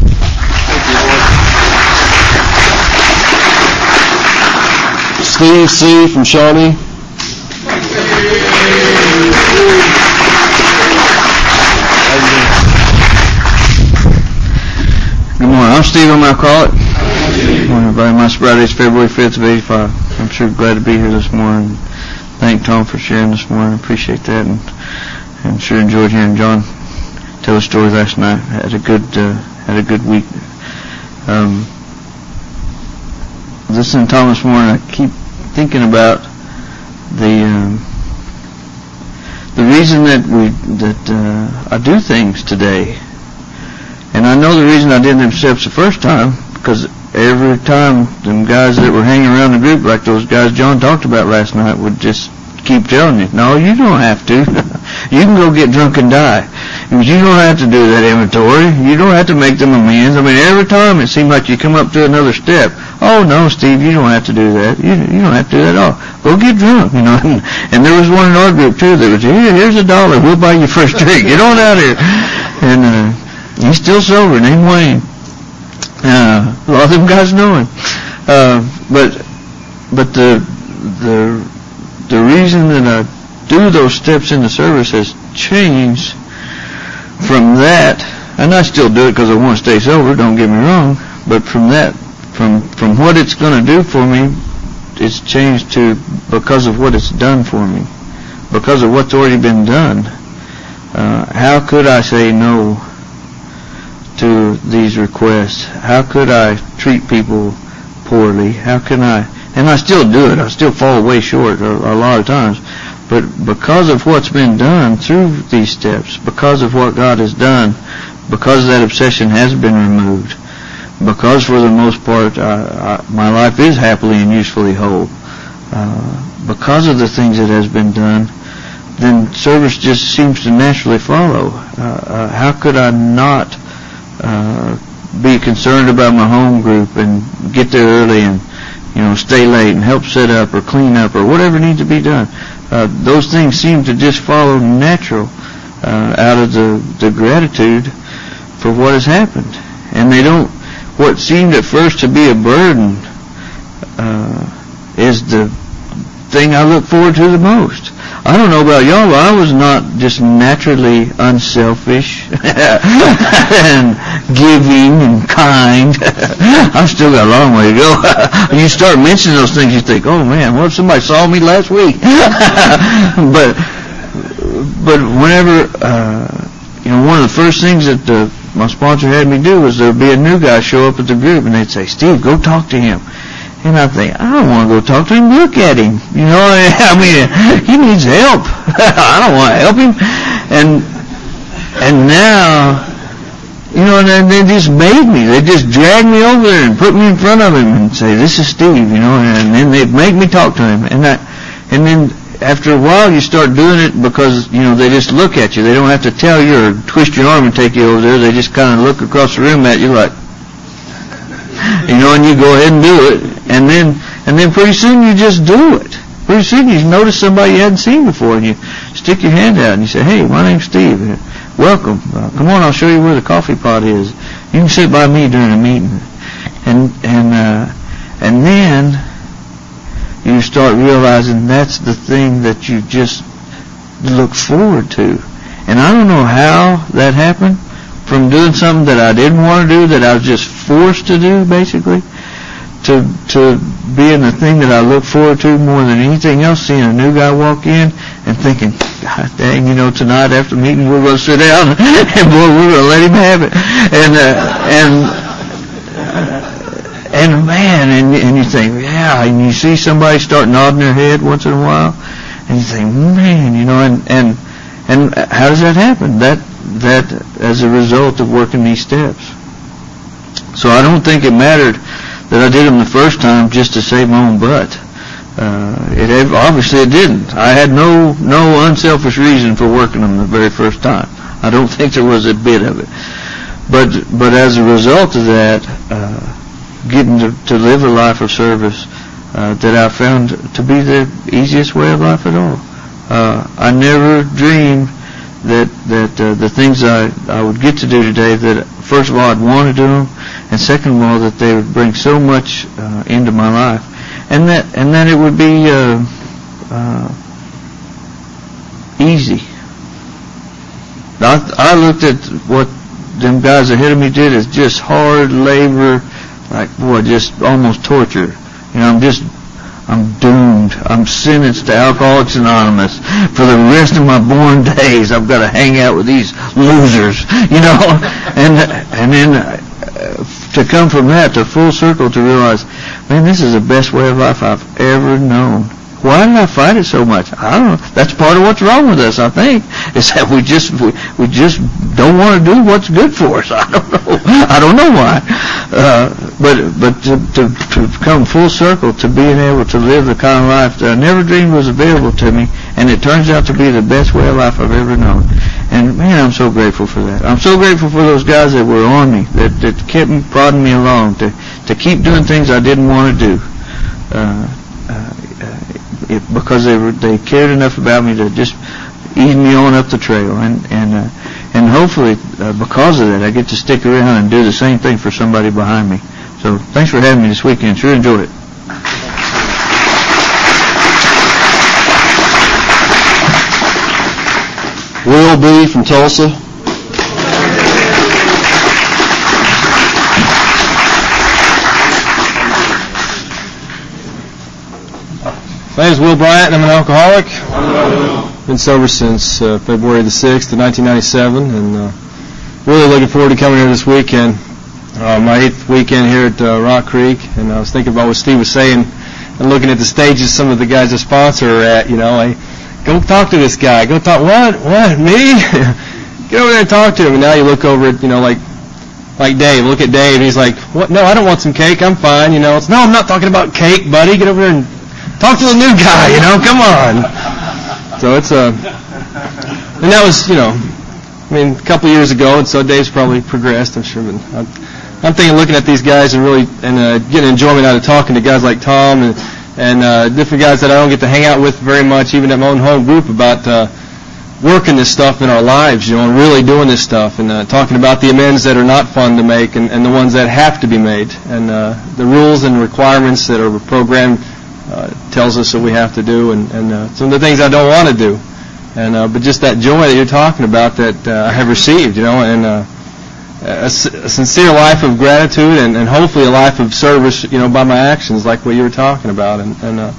Steve C. from Shawnee. Good morning. I'm Steve. I'm an alcoholic. Good morning, everybody. My sobriety is February 5th of 85. I'm sure glad to be here this morning. Thank Tom for sharing this morning. Appreciate that, and sure enjoyed hearing John tell his story last night. Had a good week. Listening to Tom this morning, I keep thinking about the reason that I do things today. And I know the reason I did them steps the first time, because every time them guys that were hanging around the group, like those guys John talked about last night, would just keep telling you, no, you don't have to. You can go get drunk and die. You don't have to do that inventory. You don't have to make them amends. I mean, every time it seemed like you come up to another step. Oh, no, Steve, you don't have to do that. You don't have to do that at all. Go get drunk, you know. And there was one in our group, too, that was, here's $1. We'll buy you first drink. Get on out here. And he's still sober, named Wayne. A lot of them guys know him. But the reason that I do those steps in the service has changed from that, and I still do it because I want to stay sober, don't get me wrong, but from that, from what it's going to do for me, it's changed to because of what it's done for me, because of what's already been done. How could I say no to these requests? How could I treat people poorly? How can I? And I still do it. I still fall way short a lot of times. But because of what's been done through these steps, because of what God has done, because that obsession has been removed, because for the most part my life is happily and usefully whole, because of the things that has been done, then service just seems to naturally follow. How could I not be concerned about my home group and get there early and stay late and help set up or clean up or whatever needs to be done? Those things seem to just follow natural out of the gratitude for what has happened. And they don't, what seemed at first to be a burden is the thing I look forward to the most. I don't know about y'all, but I was not just naturally unselfish and giving and kind. I've still got a long way to go. When you start mentioning those things, you think, oh man, what if somebody saw me last week? But whenever, one of the first things that my sponsor had me do was there'd be a new guy show up at the group and they'd say, Steve, go talk to him. And I think, I don't want to go talk to him. Look at him. I mean, he needs help. I don't want to help him. And now, and they just made me. They just dragged me over there and put me in front of him and say, this is Steve, and then they'd make me talk to him. And then after a while you start doing it because, they just look at you. They don't have to tell you or twist your arm and take you over there. They just kind of look across the room at you like, and you go ahead and do it, and then pretty soon you just do it. pretty soon you notice somebody you hadn't seen before, and you stick your hand out and you say, "Hey, my name's Steve. Welcome. Come on, I'll show you where the coffee pot is. You can sit by me during a meeting." And then you start realizing that's the thing that you just look forward to. And I don't know how that happened, from doing something that I didn't want to do, that I was just forced to do, basically, to being the thing that I look forward to more than anything else, seeing a new guy walk in and thinking, "God dang, tonight after the meeting we're going to sit down and boy, we're going to let him have it." And man, and you think, yeah, and you see somebody start nodding their head once in a while, and you think, man, and how does that happen? That as a result of working these steps. So I don't think it mattered that I did them the first time just to save my own butt. Obviously it didn't. I had no unselfish reason for working them the very first time. I don't think there was a bit of it. But as a result of that, getting to live a life of service that I found to be the easiest way of life at all. I never dreamed that the things I would get to do today, that first of all I'd want to do them, and second of all that they would bring so much into my life, and that it would be easy. I looked at what them guys ahead of me did as just hard labor, like, boy, just almost torture. I'm doomed. I'm sentenced to Alcoholics Anonymous for the rest of my born days. I've got to hang out with these losers, and then to come from that to full circle to realize, man, this is the best way of life I've ever known. Why did I fight it so much? I don't know. That's part of what's wrong with us, I think, is that we just don't want to do what's good for us. I don't know why. But to come full circle to being able to live the kind of life that I never dreamed was available to me, and it turns out to be the best way of life I've ever known. And man, I'm so grateful for that. I'm so grateful for those guys that were on me, that kept prodding me along, to keep doing things I didn't want to do. Because they cared enough about me to just ease me on up the trail, and hopefully because of that I get to stick around and do the same thing for somebody behind me. So thanks for having me this weekend. Sure enjoyed it. Will B. from Tulsa. My name is Will Bryant, and I'm an alcoholic. Been sober since February the 6th of 1997, and really looking forward to coming here this weekend. My 8th weekend here at Rock Creek, and I was thinking about what Steve was saying, and looking at the stages some of the guys I sponsor are at. Like, go talk to this guy. Go talk. What? Me? Get over there and talk to him. And now you look over at, like Dave. Look at Dave, and he's like, what? No, I don't want some cake. I'm fine. It's, no, I'm not talking about cake, buddy. Get over there and talk to the new guy, come on. So it's and that was, a couple of years ago, and so Dave's probably progressed, I'm sure. But I'm thinking, looking at these guys and really getting enjoyment out of talking to guys like Tom and different guys that I don't get to hang out with very much, even at my own home group, about working this stuff in our lives, and really doing this stuff, and talking about the amends that are not fun to make and the ones that have to be made, and the rules and requirements that are programmed tells us that we have to do, and some of the things I don't want to do, but just that joy that you're talking about that I have received, and a sincere life of gratitude, and hopefully a life of service, by my actions, like what you were talking about, and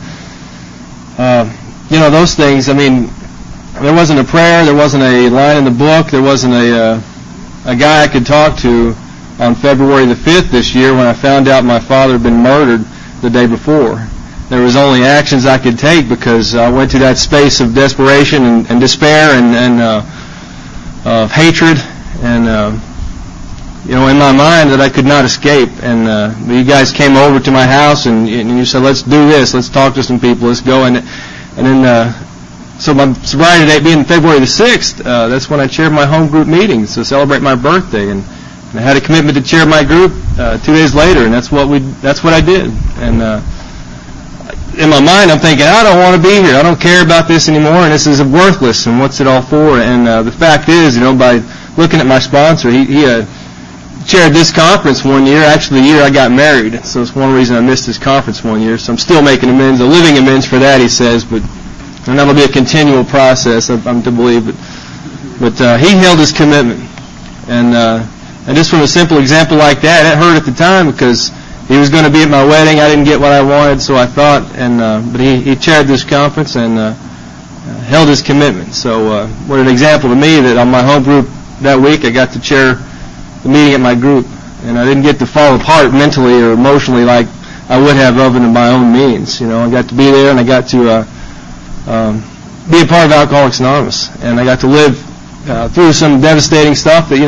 those things. There wasn't a prayer, there wasn't a line in the book, there wasn't a guy I could talk to on February the 5th this year when I found out my father had been murdered the day before. There was only actions I could take because I went through that space of desperation and despair and of hatred and in my mind that I could not escape. And you guys came over to my house and you said, let's do this, let's talk to some people, let's go. And then so my sobriety date being February the 6th, that's when I chaired my home group meetings to celebrate my birthday, and I had a commitment to chair my group 2 days later, and that's what I did. And in my mind, I'm thinking, I don't want to be here. I don't care about this anymore, and this is worthless, and what's it all for? And the fact is, by looking at my sponsor, he chaired this conference one year, actually the year I got married. So it's one reason I missed this conference one year. So I'm still making amends, a living amends for that, he says, and that'll be a continual process, I'm to believe. But he held his commitment. And just from a simple example like that, it hurt at the time because he was going to be at my wedding. I didn't get what I wanted, so I thought. But he chaired this conference and held his commitment. So what an example to me that on my home group that week I got to chair the meeting at my group, and I didn't get to fall apart mentally or emotionally like I would have of it in my own means. I got to be there, and I got to be a part of Alcoholics Anonymous, and I got to live through some devastating stuff that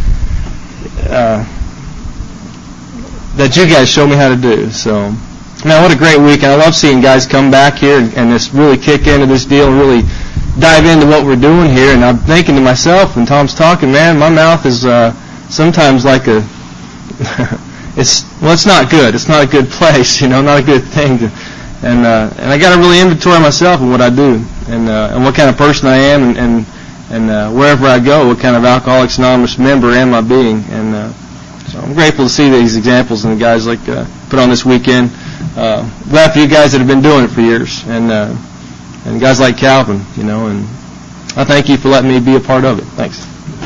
that you guys show me how to do. So, man, what a great week, and I love seeing guys come back here and just really kick into this deal and really dive into what we're doing here. And I'm thinking to myself, when Tom's talking, man, my mouth is sometimes like it's not good. It's not a good place, not a good thing. And I got to really inventory myself and what I do, and what kind of person I am, and wherever I go, what kind of Alcoholics Anonymous member am I being. And so I'm grateful to see these examples and the guys like put on this weekend. Glad for you guys that have been doing it for years, and guys like Calvin, and I thank you for letting me be a part of it. Thanks.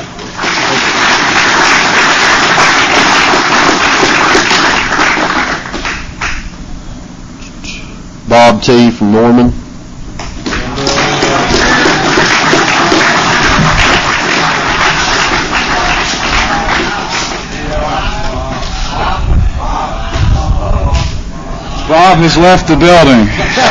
Bob T. from Norman. Bob has left the building.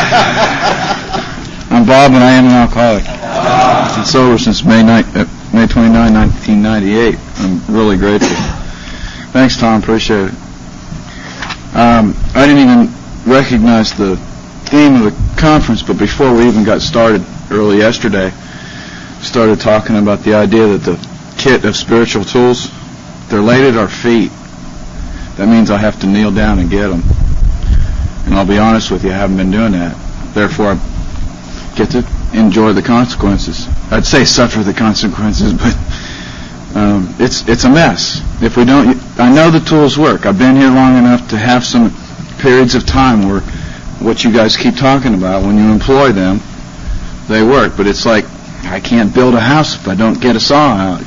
I'm Bob, and I am an alcoholic. I've been sober since May 29, 1998. I'm really grateful. Thanks, Tom. Appreciate it. I didn't even recognize the theme of the conference, but before we even got started early yesterday, started talking about the idea that the kit of spiritual tools, they're laid at our feet. That means I have to kneel down and get them. And I'll be honest with you, I haven't been doing that. Therefore, I get to enjoy the consequences. I'd say suffer the consequences, but it's a mess. If we don't, I know the tools work. I've been here long enough to have some periods of time where what you guys keep talking about, when you employ them, they work. But it's like I can't build a house if I don't get a saw out,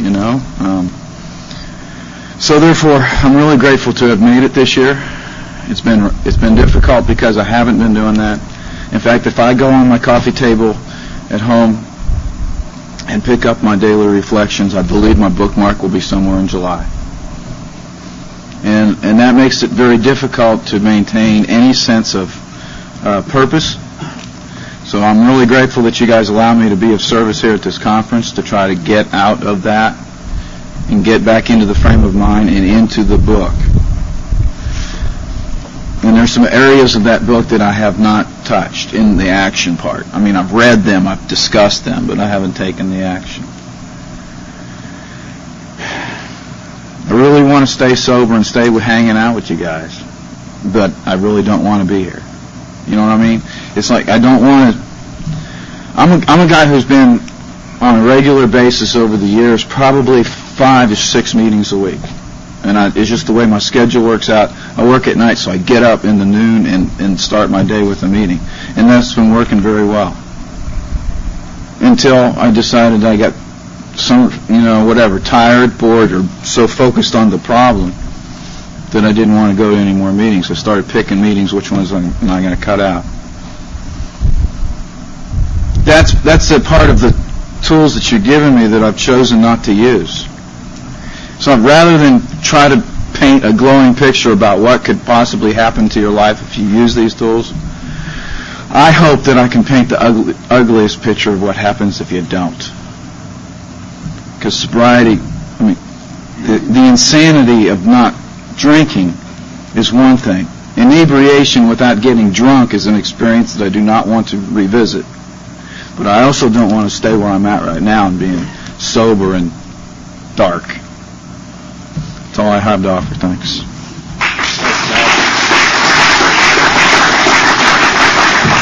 So therefore, I'm really grateful to have made it this year. It's been difficult because I haven't been doing that. In fact, if I go on my coffee table at home and pick up my daily reflections, I believe my bookmark will be somewhere in July. And that makes it very difficult to maintain any sense of purpose. So I'm really grateful that you guys allow me to be of service here at this conference to try to get out of that and get back into the frame of mind and into the book. And there's some areas of that book that I have not touched in the action part. I mean, I've read them, I've discussed them, but I haven't taken the action. I really want to stay sober and stay hanging out with you guys, but I really don't want to be here. You know what I mean? It's like I don't want to. I'm a guy who's been on a regular basis over the years, probably 5 to 6 meetings a week. And it's just the way my schedule works out. I work at night, so I get up in the noon and start my day with a meeting. And that's been working very well. Until I decided I got tired, bored, or so focused on the problem that I didn't want to go to any more meetings. I started picking meetings, which ones I'm not going to cut out. That's a part of the tools that you're giving me that I've chosen not to use. So rather than try to paint a glowing picture about what could possibly happen to your life if you use these tools, I hope that I can paint the ugliest picture of what happens if you don't. Because sobriety, the insanity of not drinking is one thing. Inebriation without getting drunk is an experience that I do not want to revisit. But I also don't want to stay where I'm at right now and being sober and dark. That's all I have to offer. Thanks.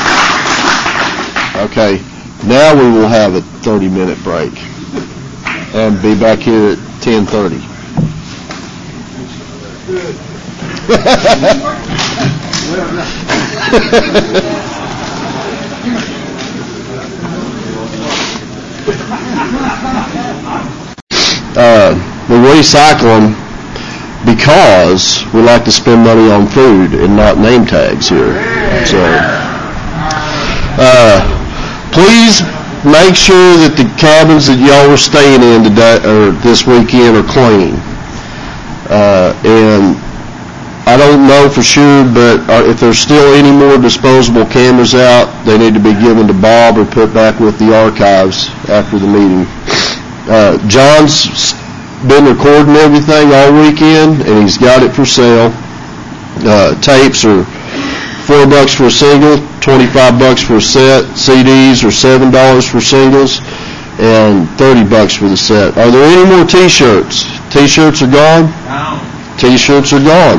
Okay, now we will have a 30-minute break and be back here at 10:30. We recycle them because we like to spend money on food and not name tags here. So, please make sure that the cabins that y'all were staying in today or this weekend are clean. And I don't know for sure, but if there's still any more disposable cameras out, they need to be given to Bob or put back with the archives after the meeting. John's been recording everything all weekend, and he's got it for sale. Tapes are $4 for a single, $25 for a set. CDs are $7 for singles, and $30 for the set. Are there any more T-shirts? T-shirts are gone? No. T-shirts are gone.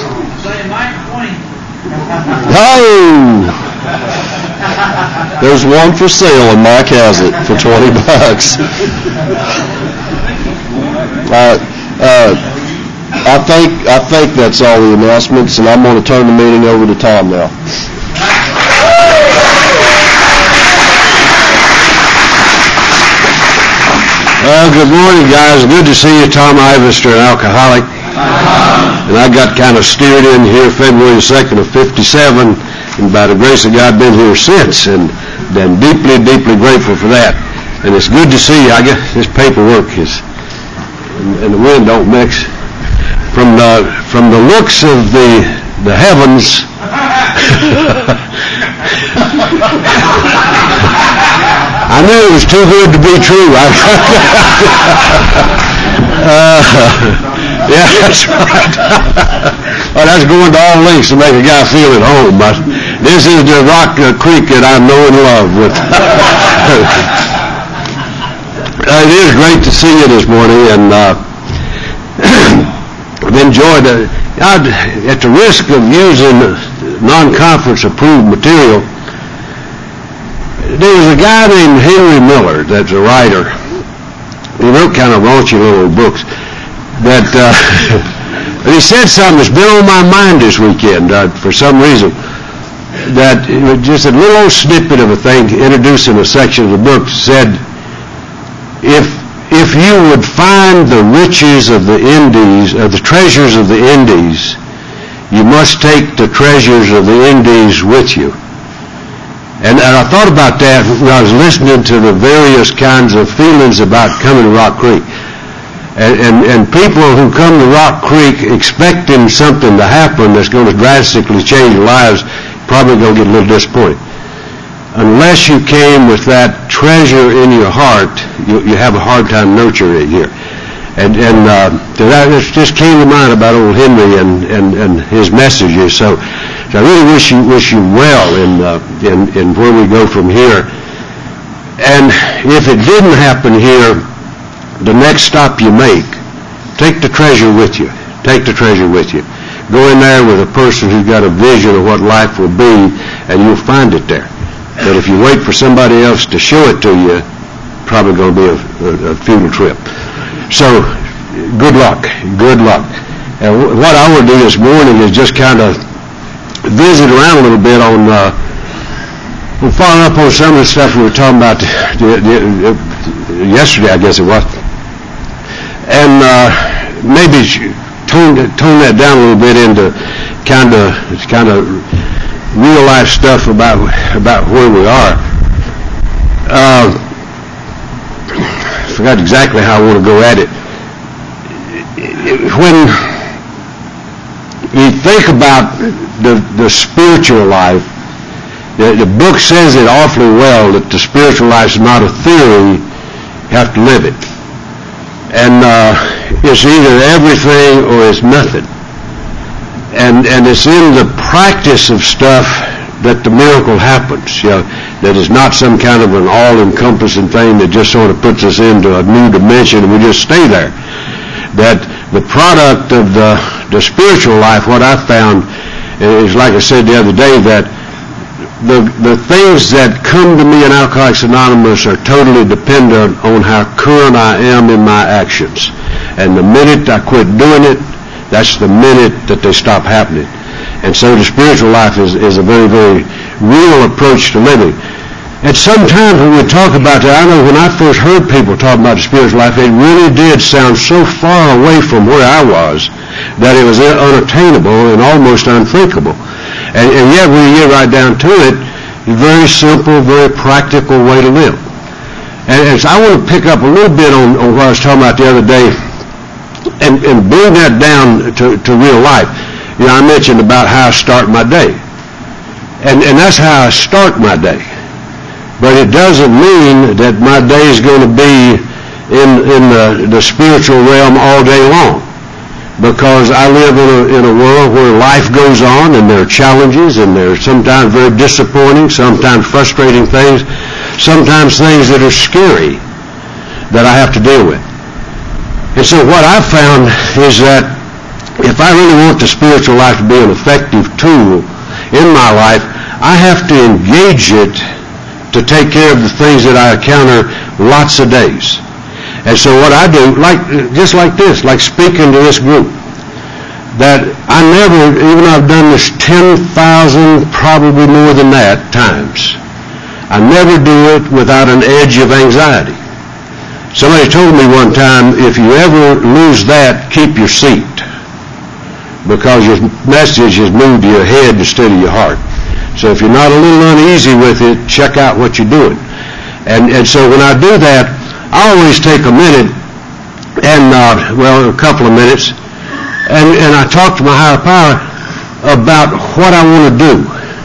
Oh! There's one for sale, and Mike has it for $20. I think that's all the announcements, and I'm going to turn the meeting over to Tom now. Well, good morning, guys. Good to see you. Tom Ivester, an alcoholic. And I got kind of steered in here February 2nd of 57, and by the grace of God, been here since, and been deeply, deeply grateful for that. And it's good to see you. I guess this paperwork is, and the wind don't mix. From the looks of the heavens, I knew it was too good to be true. Yeah, that's right. Well, that's going to all lengths to make a guy feel at home. But this is the Rock Creek that I know and love. With it is great to see you this morning, and I've enjoyed it. At the risk of using non-conference approved material, there was a guy named Henry Miller that's a writer. He wrote kind of raunchy little books. That he said something that's been on my mind this weekend for some reason. That just a little old snippet of a thing introducing a section of the book said, if you would find the riches of the Indies, the treasures of the Indies, you must take the treasures of the Indies with you. And I thought about that when I was listening to the various kinds of feelings about coming to Rock Creek. And people who come to Rock Creek expecting something to happen that's going to drastically change their lives, probably going to get a little disappointed. Unless you came with that treasure in your heart, you have a hard time nurturing it here. And that just came to mind about old Henry and his messages. So I really wish you well in where we go from here. And if it didn't happen here, the next stop you make, take the treasure with you. Take the treasure with you. Go in there with a person who's got a vision of what life will be, and you'll find it there. But if you wait for somebody else to show it to you, probably going to be a futile trip. So, good luck. Good luck. And what I want to do this morning is just kind of visit around a little bit on, we'll follow up on some of the stuff we were talking about yesterday, I guess it was. And maybe tone that down a little bit into kind of real life stuff about where we are. I forgot exactly how I want to go at it. When you think about the spiritual life, the book says it awfully well that the spiritual life is not a theory, you have to live it. And it's either everything or it's nothing. And it's in the practice of stuff that the miracle happens. You know, that is not some kind of an all-encompassing thing that just sort of puts us into a new dimension and we just stay there. That the product of the spiritual life, what I found is, like I said the other day, that the things that come to me in Alcoholics Anonymous are totally dependent on how current I am in my actions. And the minute I quit doing it, that's the minute that they stop happening. And so the spiritual life is a very, very real approach to living. And sometimes when we talk about that, I know when I first heard people talk about the spiritual life, it really did sound so far away from where I was that it was unattainable and almost unthinkable. And yet when you get right down to it, very simple, very practical way to live. And so I want to pick up a little bit on what I was talking about the other day and bring that down to real life. You know, I mentioned about how I start my day. And that's how I start my day. But it doesn't mean that my day is going to be in the spiritual realm all day long. Because I live in a world where life goes on and there are challenges and there are sometimes very disappointing, sometimes frustrating things, sometimes things that are scary that I have to deal with. And so what I've found is that if I really want the spiritual life to be an effective tool in my life, I have to engage it to take care of the things that I encounter lots of days. And so what I do, just like this, like speaking to this group, that I never, even though I've done this 10,000, probably more than that, times, I never do it without an edge of anxiety. Somebody told me one time, if you ever lose that, keep your seat, because your message is moved to your head instead of your heart. So if you're not a little uneasy with it, check out what you're doing. And so when I do that, I always take a minute and, a couple of minutes, and I talk to my higher power about what I want to do.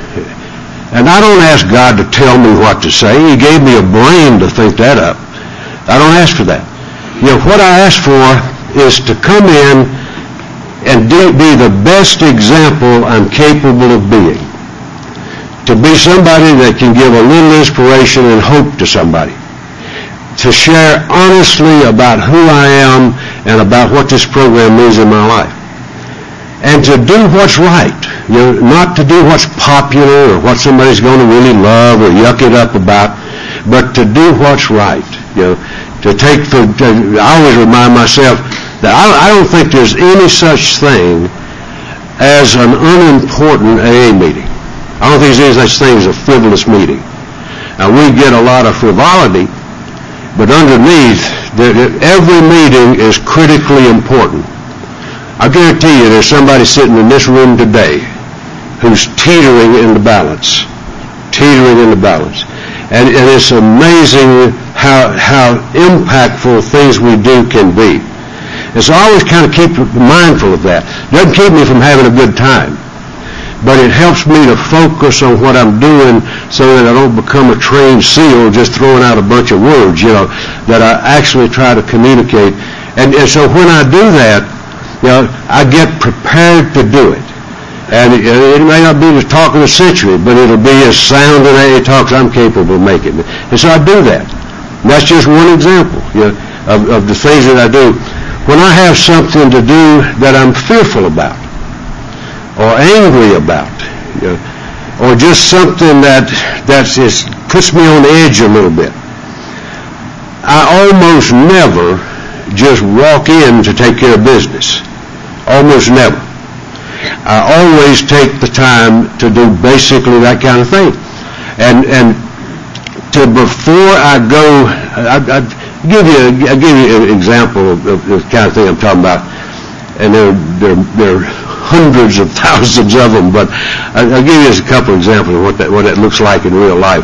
And I don't ask God to tell me what to say. He gave me a brain to think that up. I don't ask for that. You know, what I ask for is to come in and be the best example I'm capable of being. To be somebody that can give a little inspiration and hope to somebody. To share honestly about who I am and about what this program means in my life. And to do what's right. You know, not to do what's popular or what somebody's going to really love or yuck it up about, but to do what's right. You know, I always remind myself that I don't think there's any such thing as an unimportant AA meeting. I don't think there's any such thing as a frivolous meeting. Now, we get a lot of frivolity, but underneath, every meeting is critically important. I guarantee you there's somebody sitting in this room today who's teetering in the balance. Teetering in the balance. And it's amazing how impactful things we do can be. And so I always kind of keep mindful of that. It doesn't keep me from having a good time, but it helps me to focus on what I'm doing so that I don't become a trained seal just throwing out a bunch of words, you know, that I actually try to communicate. And so when I do that, you know, I get prepared to do it. And it may not be the talk of the century, but it'll be as sound an AA talk as I'm capable of making it. And so I do that. And that's just one example, you know, of the things that I do. When I have something to do that I'm fearful about, or angry about, you know, or just something that puts me on the edge a little bit, I almost never just walk in to take care of business. Almost never. I always take the time to do basically that kind of thing. And before I go, I'll give you an example of the kind of thing I'm talking about. And there are hundreds of thousands of them, but I'll give you just a couple of examples of what that looks like in real life.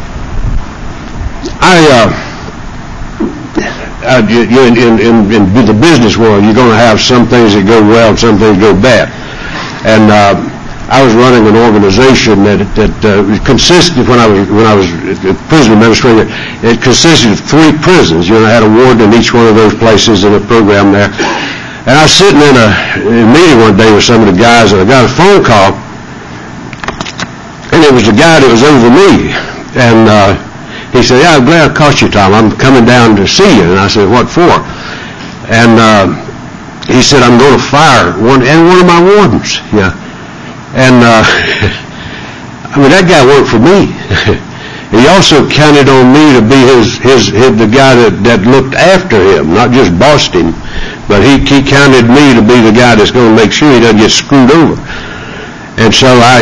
In the business world, you're going to have some things that go well and some things go bad. And I was running an organization that consisted, when I was prison administrator, it consisted of 3 prisons. You know, I had a warden in each one of those places in a program there. And I was sitting in a meeting one day with some of the guys, and I got a phone call, and it was the guy that was over me. And he said, "Yeah, I'm glad I caught you, Tom. I'm coming down to see you." And I said, "What for?" And he said, "I'm going to fire one of my wardens." Yeah. And mean, that guy worked for me. He also counted on me to be the guy that looked after him, not just bossed him, but he counted me to be the guy that's going to make sure he doesn't get screwed over. And so I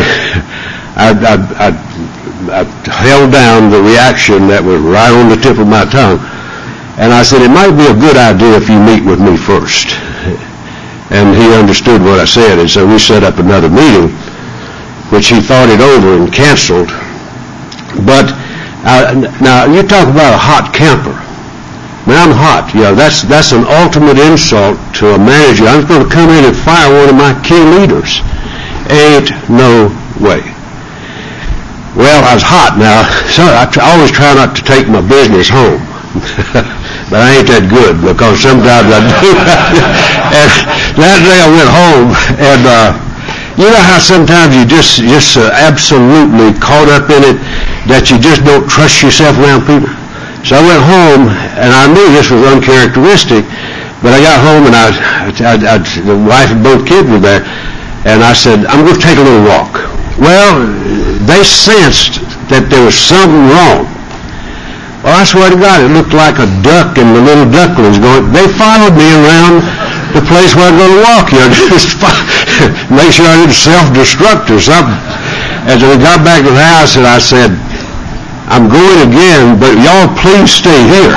held down the reaction that was right on the tip of my tongue. And I said, it might be a good idea if you meet with me first. And he understood what I said, and so we set up another meeting, which he thought it over and canceled. But now you talk about a hot camper. Man, I'm hot. That's an ultimate insult to a manager. I'm going to come in and fire one of my key leaders. Ain't no way. Well, I was hot now, so I always try not to take my business home. But I ain't that good, because sometimes I do. And that day I went home, and you know how sometimes you just absolutely caught up in it that you just don't trust yourself around people. So I went home, and I knew this was uncharacteristic, but I got home, and the wife and both kids were there, and I said, I'm going to take a little walk. Well, they sensed that there was something wrong. Well, I swear to God, it looked like a duck and the little ducklings going. They followed me around the place where I'm going to walk, just make sure I didn't self-destruct or something. And so we got back to the house, and I said, I'm going again, but y'all please stay here.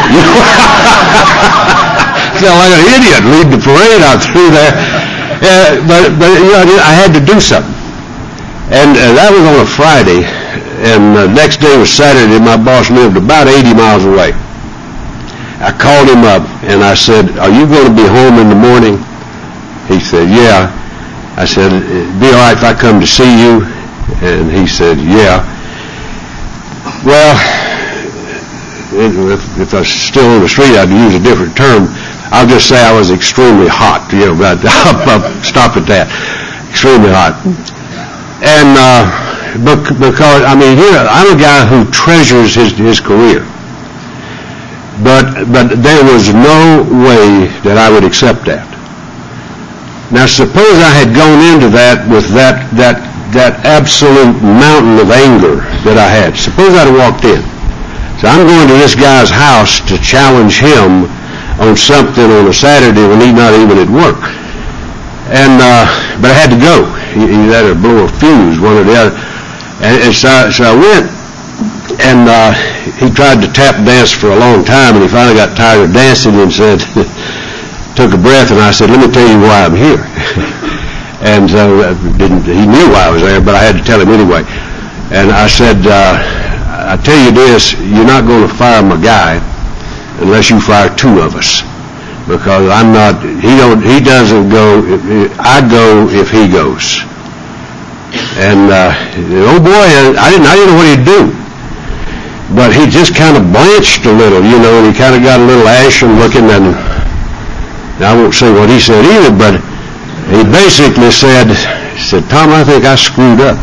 Sound like an idiot leading the parade out through there. But I had to do something. And that was on a Friday. And the next day was Saturday. My boss lived about 80 miles away. I called him up, and I said, are you going to be home in the morning? He said, yeah. I said, it'd be all right if I come to see you? And he said, yeah. Well, if I was still on the street, I'd use a different term. I'll just say I was extremely hot. But I'll stop at that. Extremely hot. And because, I mean, I'm a guy who treasures his career. But there was no way that I would accept that. Now, suppose I had gone into that with that absolute mountain of anger that I had. Suppose I'd have walked in. So I'm going to this guy's house to challenge him on something on a Saturday when he's not even at work. And but I had to go. He had to blow a fuse, one or the other. And so I went, and he tried to tap dance for a long time, and he finally got tired of dancing and said, took a breath, and I said, let me tell you why I'm here. And so he knew why I was there, but I had to tell him anyway. And I said, I tell you this, you're not going to fire my guy unless you fire two of us. Because he doesn't go, I go if he goes. And oh boy, I didn't know what he'd do. But he just kind of blanched a little, and he kind of got a little ashen looking, and I won't say what he said either, but he basically said, Tom, I think I screwed up.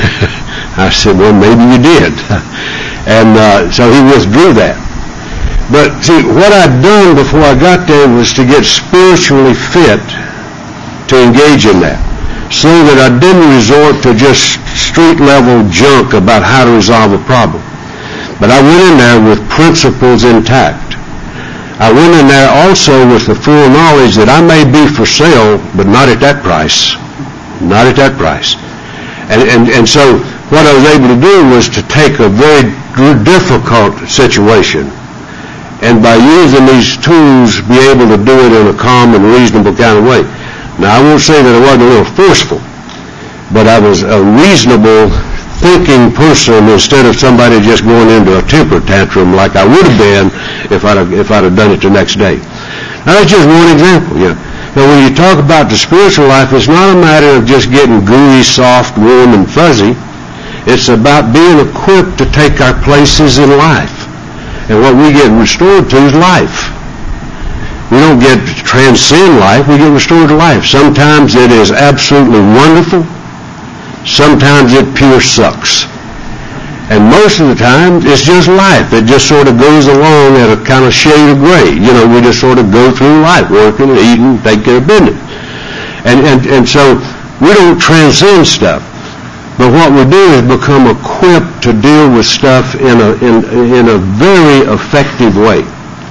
I said, well, maybe you did. And so he withdrew that. But see, what I'd done before I got there was to get spiritually fit to engage in that, so that I didn't resort to just street-level junk about how to resolve a problem. But I went in there with principles intact. I went in there also with the full knowledge that I may be for sale, but not at that price. Not at that price. And so what I was able to do was to take a very difficult situation, and by using these tools, be able to do it in a calm and reasonable kind of way. Now, I won't say that I wasn't a little forceful, but I was a reasonable thinking person instead of somebody just going into a temper tantrum like I would have been if I'd have done it the next day. Now, that's just one example. But when you talk about the spiritual life, it's not a matter of just getting gooey, soft, warm, and fuzzy. It's about being equipped to take our places in life. And what we get restored to is life. We don't get to transcend life, we get restored to life. Sometimes it is absolutely wonderful. Sometimes it pure sucks. And most of the time, it's just life. It just sort of goes along at a kind of shade of gray. We just sort of go through life, working, eating, taking care of business. And so we don't transcend stuff. But what we do is become equipped to deal with stuff in a very effective way.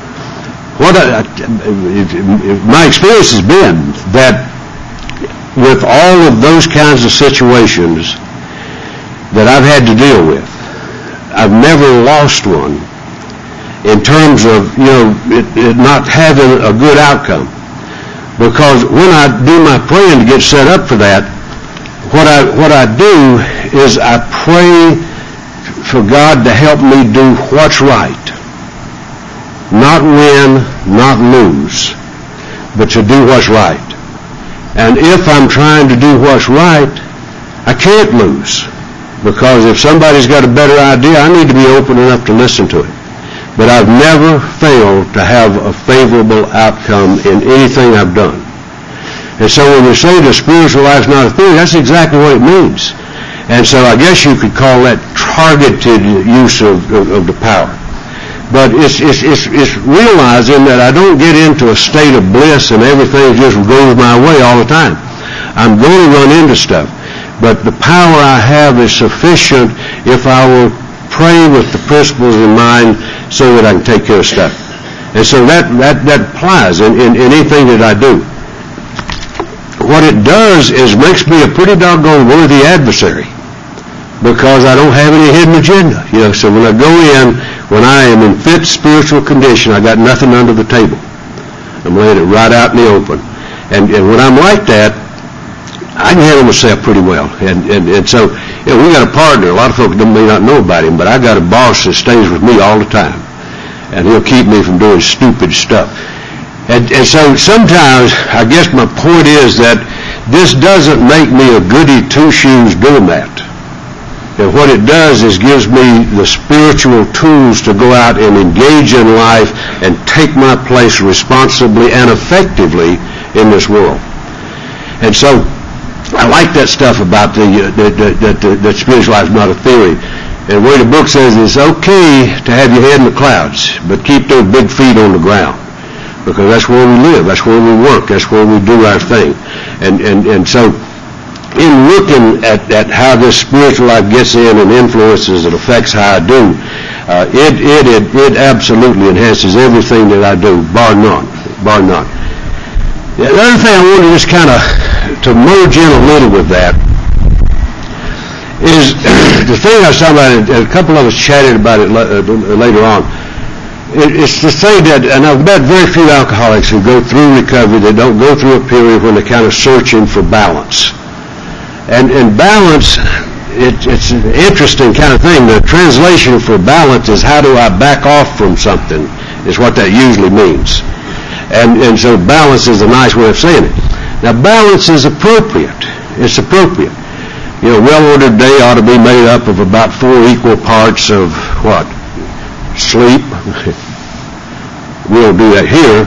My experience has been that with all of those kinds of situations that I've had to deal with, I've never lost one in terms of, it not having a good outcome. Because when I do my praying to get set up for that, what I do is I pray for God to help me do what's right. Not win, not lose, but to do what's right. And if I'm trying to do what's right, I can't lose. Because if somebody's got a better idea, I need to be open enough to listen to it. But I've never failed to have a favorable outcome in anything I've done. And so when you say the spiritual life's not a theory, that's exactly what it means. And so I guess you could call that targeted use of the power. But it's realizing that I don't get into a state of bliss and everything just goes my way all the time. I'm going to run into stuff. But the power I have is sufficient if I will pray with the principles in mind so that I can take care of stuff. And so that applies in anything that I do. What it does is makes me a pretty doggone worthy adversary, because I don't have any hidden agenda. So when I go in, when I am in fit spiritual condition, I got nothing under the table. I'm laying it right out in the open. And when I'm like that, I can handle myself pretty well. And so we got a partner. A lot of folks may not know about him, but I got a boss that stays with me all the time. And he'll keep me from doing stupid stuff. And so sometimes, I guess my point is that this doesn't make me a goody two-shoes doormat. And what it does is gives me the spiritual tools to go out and engage in life and take my place responsibly and effectively in this world. And so I like that stuff about that spiritual life is not a theory. And where the book says it's okay to have your head in the clouds, but keep those big feet on the ground. Because that's where we live, that's where we work, that's where we do our thing. And so in looking at how this spiritual life gets in and influences and affects how I do, it absolutely enhances everything that I do, bar none. The other thing I want to just kind of to merge in a little with that is the thing I was talking about, and a couple of us chatted about it later on. It's to say that, and I've met very few alcoholics who go through recovery that don't go through a period when they're kind of searching for balance. And balance, it's an interesting kind of thing. The translation for balance is how do I back off from something, is what that usually means. And so balance is a nice way of saying it. Now balance is appropriate. It's appropriate. A well-ordered day ought to be made up of about 4 equal parts of what? Sleep. We don't do that here.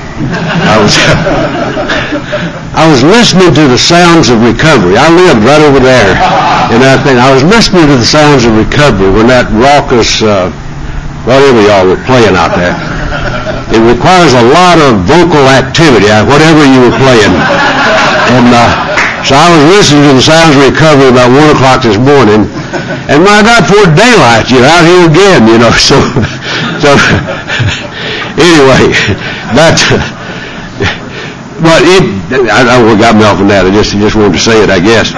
I was listening to the sounds of recovery. I lived right over there, and I was listening to the sounds of recovery when that raucous, whatever y'all were playing out there. It requires a lot of vocal activity, whatever you were playing. And so I was listening to the sounds of recovery about 1 o'clock this morning, and my God, for daylight, you're out here again, So anyway, but I don't know what got me off on that. I just wanted to say it, I guess.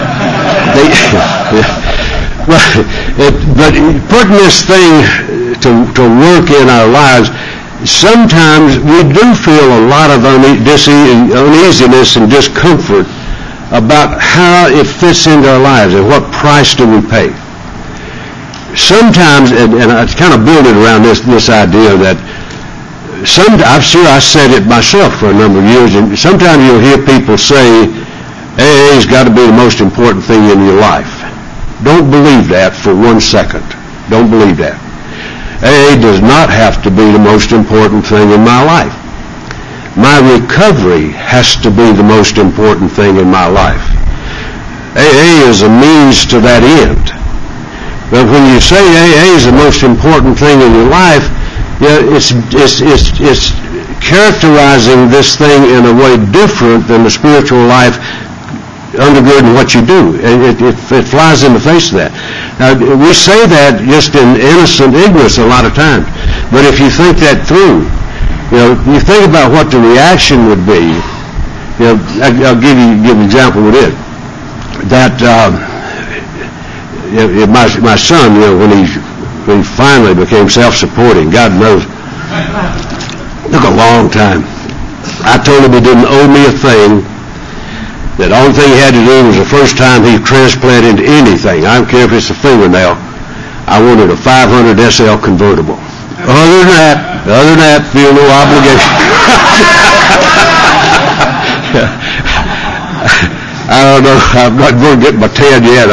But putting this thing to work in our lives, sometimes we do feel a lot of uneasiness and discomfort about how it fits into our lives and what price do we pay. Sometimes, and I kind of build it around this idea that I'm sure I said it myself for a number of years, and sometimes you'll hear people say, AA's got to be the most important thing in your life. Don't believe that for 1 second. Don't believe that. AA does not have to be the most important thing in my life. My recovery has to be the most important thing in my life. AA is a means to that end. But when you say AA is the most important thing in your life, it's characterizing this thing in a way different than the spiritual life undergirding what you do. It flies in the face of that. Now, we say that just in innocent ignorance a lot of times. But if you think that through, you think about what the reaction would be. I'll give you an example with it. That my son, when he finally became self-supporting, God knows, it took a long time. I told him he didn't owe me a thing. That the only thing he had to do was the first time he transplanted anything. I don't care if it's a fingernail. I wanted a 500 SL convertible. Other than that, feel no obligation. I don't know. I'm not going to get my TED yet.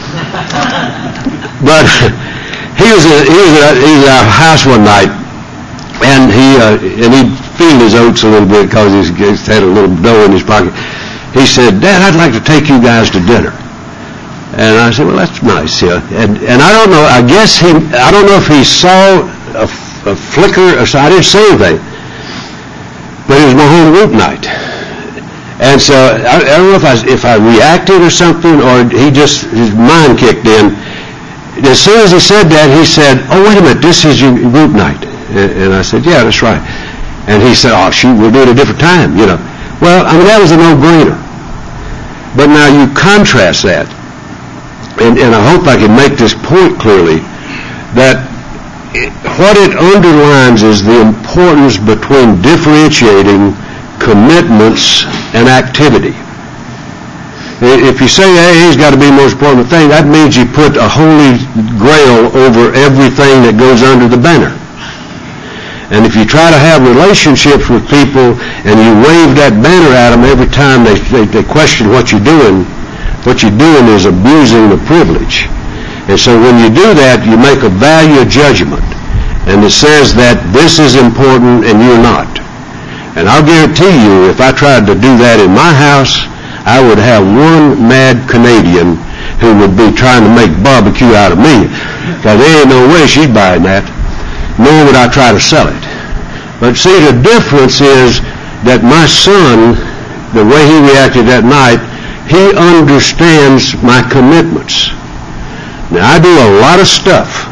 But he was at our house one night, and he'd feel his oats a little bit because he's had a little dough in his pocket. He said, "Dad, I'd like to take you guys to dinner." And I said, "Well, that's nice, yeah." And I don't know. I don't know if he saw a flicker or so. I didn't say anything, but it was my home group night. And so I don't know if I reacted or something, or his mind kicked in. As soon as he said that, he said, "Oh, wait a minute, this is your group night." And I said, "Yeah, that's right." And he said, "Oh, shoot, we'll do it a different time, Well, that was a no-brainer. But now you contrast that, and I hope I can make this point clearly, that what it underlines is the importance between differentiating commitments and activity. If you say AA's got to be the most important thing, that means you put a holy grail over everything that goes under the banner. And if you try to have relationships with people and you wave that banner at them every time they question what you're doing is abusing the privilege. And so when you do that, you make a value judgment. And it says that this is important and you're not. And I'll guarantee you, if I tried to do that in my house, I would have one mad Canadian who would be trying to make barbecue out of me. Because there ain't no way she'd buy that. Nor would I try to sell it. But see, the difference is that my son, the way he reacted that night, he understands my commitments. Now, I do a lot of stuff.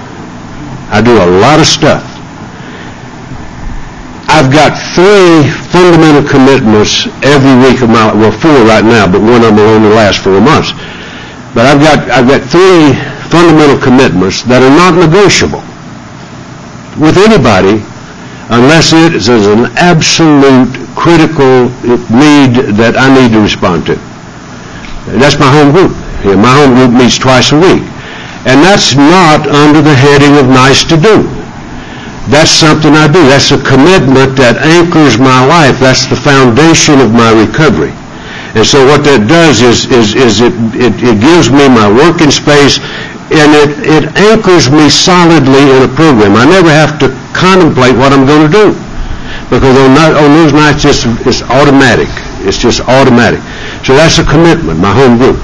I've got 3 fundamental commitments every week of my life. Well, 4 right now, but one of them will only last 4 months. But I've got 3 fundamental commitments that are not negotiable with anybody unless it is an absolute critical need that I need to respond to. That's my home group. My home group meets twice a week. And that's not under the heading of nice to do. That's something I do. That's a commitment that anchors my life. That's the foundation of my recovery. And so what that does is it gives me my working space, and it anchors me solidly in a program. I never have to contemplate what I'm going to do, because on those nights it's automatic. It's just automatic. So that's a commitment, my home group.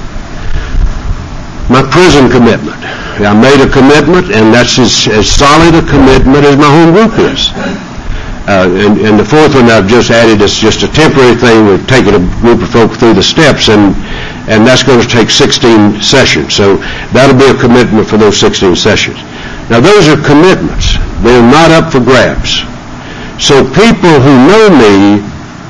My prison commitment. I made a commitment, and that's as solid a commitment as my home group is. And the 4th one I've just added is just a temporary thing. We're taking a group of folk through the steps, and that's going to take 16 sessions. So that'll be a commitment for those 16 sessions. Now, those are commitments. They're not up for grabs. So people who know me,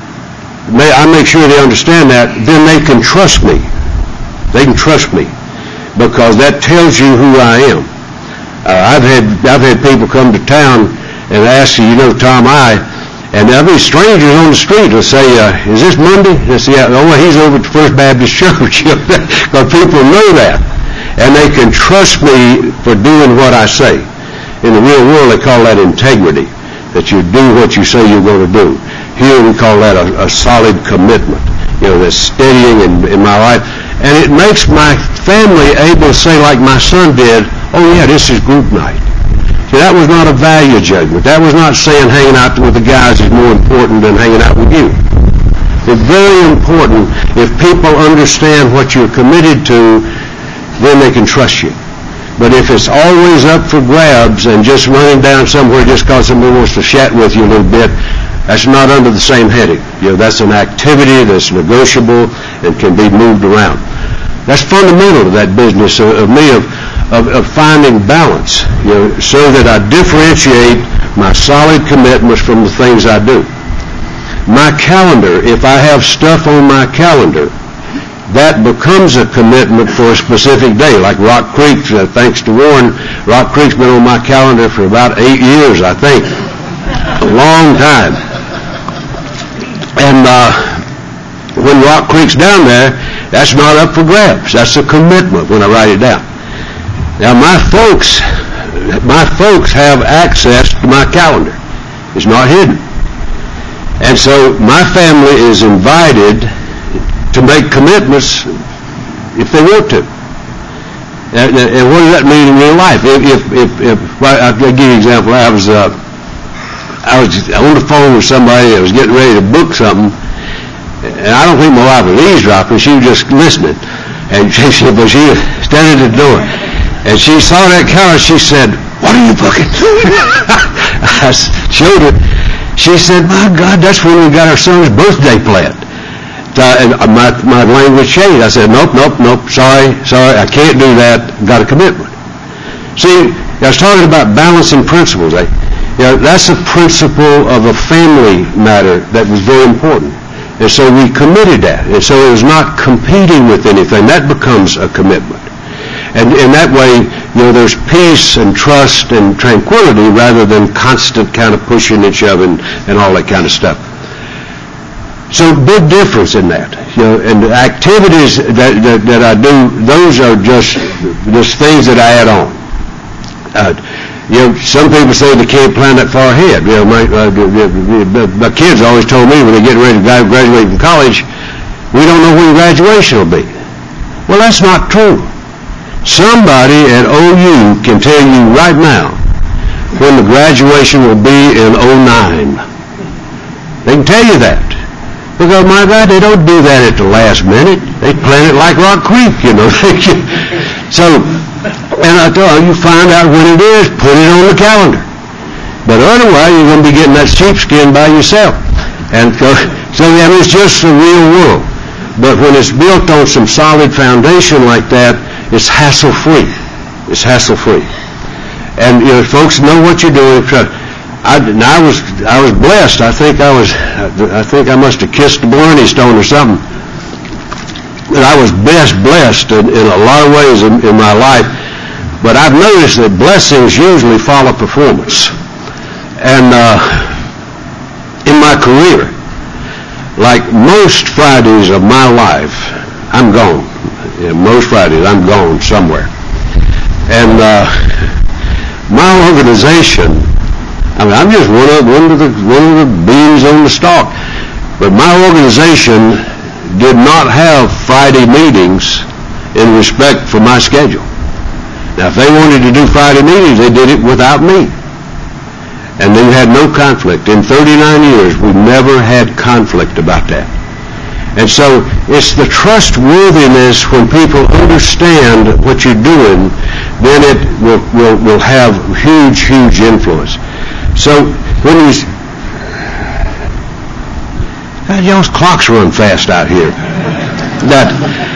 I make sure they understand that, then they can trust me. They can trust me, because that tells you who I am. I've had people come to town and ask you, Tom, and there'll be strangers on the street will say, "Is this Monday?" They say, "Yeah, oh, he's over at the First Baptist Church." Because people know that, and they can trust me for doing what I say. In the real world, they call that integrity, that you do what you say you're going to do. Here we call that a solid commitment. That's steadying in my life. And it makes my family able to say, like my son did, "Oh yeah, this is group night." See, that was not a value judgment. That was not saying hanging out with the guys is more important than hanging out with you. It's very important. If people understand what you're committed to, then they can trust you. But if it's always up for grabs and just running down somewhere just because somebody wants to chat with you a little bit, that's not under the same heading. That's an activity that's negotiable and can be moved around. That's fundamental to that business of me of finding balance, so that I differentiate my solid commitments from the things I do. My calendar, if I have stuff on my calendar, that becomes a commitment for a specific day. Like Rock Creek, thanks to Warren, Rock Creek's been on my calendar for about 8 years, I think. A long time. And when Rock Creek's down there, that's not up for grabs. That's a commitment when I write it down. Now my folks have access to my calendar. It's not hidden. And so my family is invited to make commitments if they want to. And what does that mean in real life? I'll give you an example. I was on the phone with somebody that was getting ready to book something, and I don't think my wife was eavesdropping. She was just listening. And she was standing at the door, and she saw that calendar. She said, "What are you booking?" I showed her. She said, "My God, that's when we got our son's birthday planned." And my language changed. I said, nope, sorry, I can't do that. Got a commitment. See, I was talking about balancing principles. That's a principle of a family matter that was very important. And so we committed that. And so it was not competing with anything. That becomes a commitment. And in that way, there's peace and trust and tranquility rather than constant kind of pushing and shoving and all that kind of stuff. So big difference in that, and the activities that I do, those are just things that I add on. Some people say they can't plan that far ahead. My kids always told me when they get ready to graduate from college, we don't know when graduation will be. Well, that's not true. Somebody at OU can tell you right now when the graduation will be in 2009. They can tell you that. Because, my God, they don't do that at the last minute. They plan it like Rock Creek, So, and I thought, you find out when it is, put it on the calendar. But otherwise, you're going to be getting that sheepskin by yourself. And so, it's just the real world. But when it's built on some solid foundation like that, it's hassle-free. It's hassle-free. And, folks know what you're doing. I was blessed. I think I must have kissed the Blarney Stone or something. But I was blessed in a lot of ways in my life. But I've noticed that blessings usually follow performance. And in my career, like most Fridays of my life, I'm gone. Most Fridays, I'm gone somewhere. And my organization, I'm just one of the beans on the stalk. But my organization did not have Friday meetings in respect for my schedule. Now, if they wanted to do Friday meetings, they did it without me. And they had no conflict. In 39 years, we never had conflict about that. And so it's the trustworthiness when people understand what you're doing, then it will have huge influence. So when y'all's clocks run fast out here. That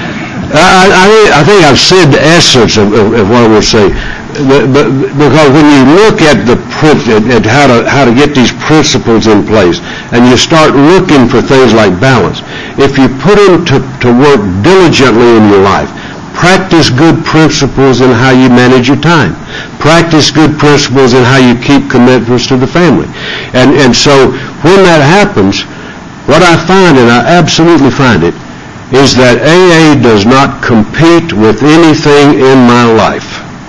I think I've said the essence of what I would say. But because when you look at at how to get these principles in place, and you start looking for things like balance, if you put them to work diligently in your life, practice good principles in how you manage your time. Practice good principles in how you keep commitments to the family. And so when that happens, what I find, and I absolutely find it, is that AA does not compete with anything in my life,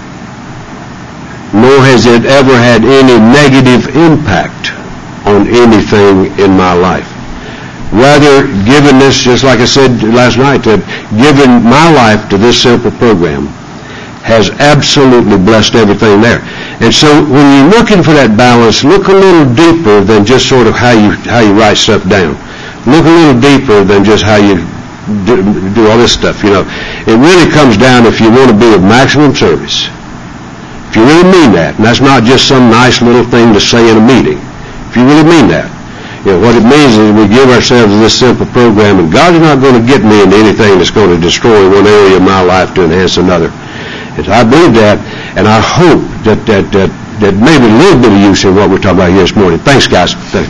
nor has it ever had any negative impact on anything in my life. Rather, given this, just like I said last night, that giving my life to this simple program has absolutely blessed everything there. And so when you're looking for that balance, look a little deeper than just sort of how you write stuff down. Look a little deeper than just how you do all this stuff. It really comes down if you want to be of maximum service. If you really mean that, and that's not just some nice little thing to say in a meeting. If you really mean that, What it means is we give ourselves this simple program, and God's not going to get me into anything that's going to destroy one area of my life to enhance another. And I believe that, and I hope that maybe a little bit of use in what we're talking about here this morning. Thanks, guys. Thanks.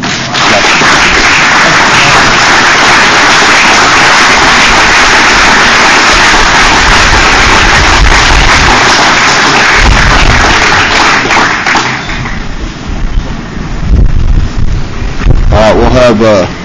All right, we'll have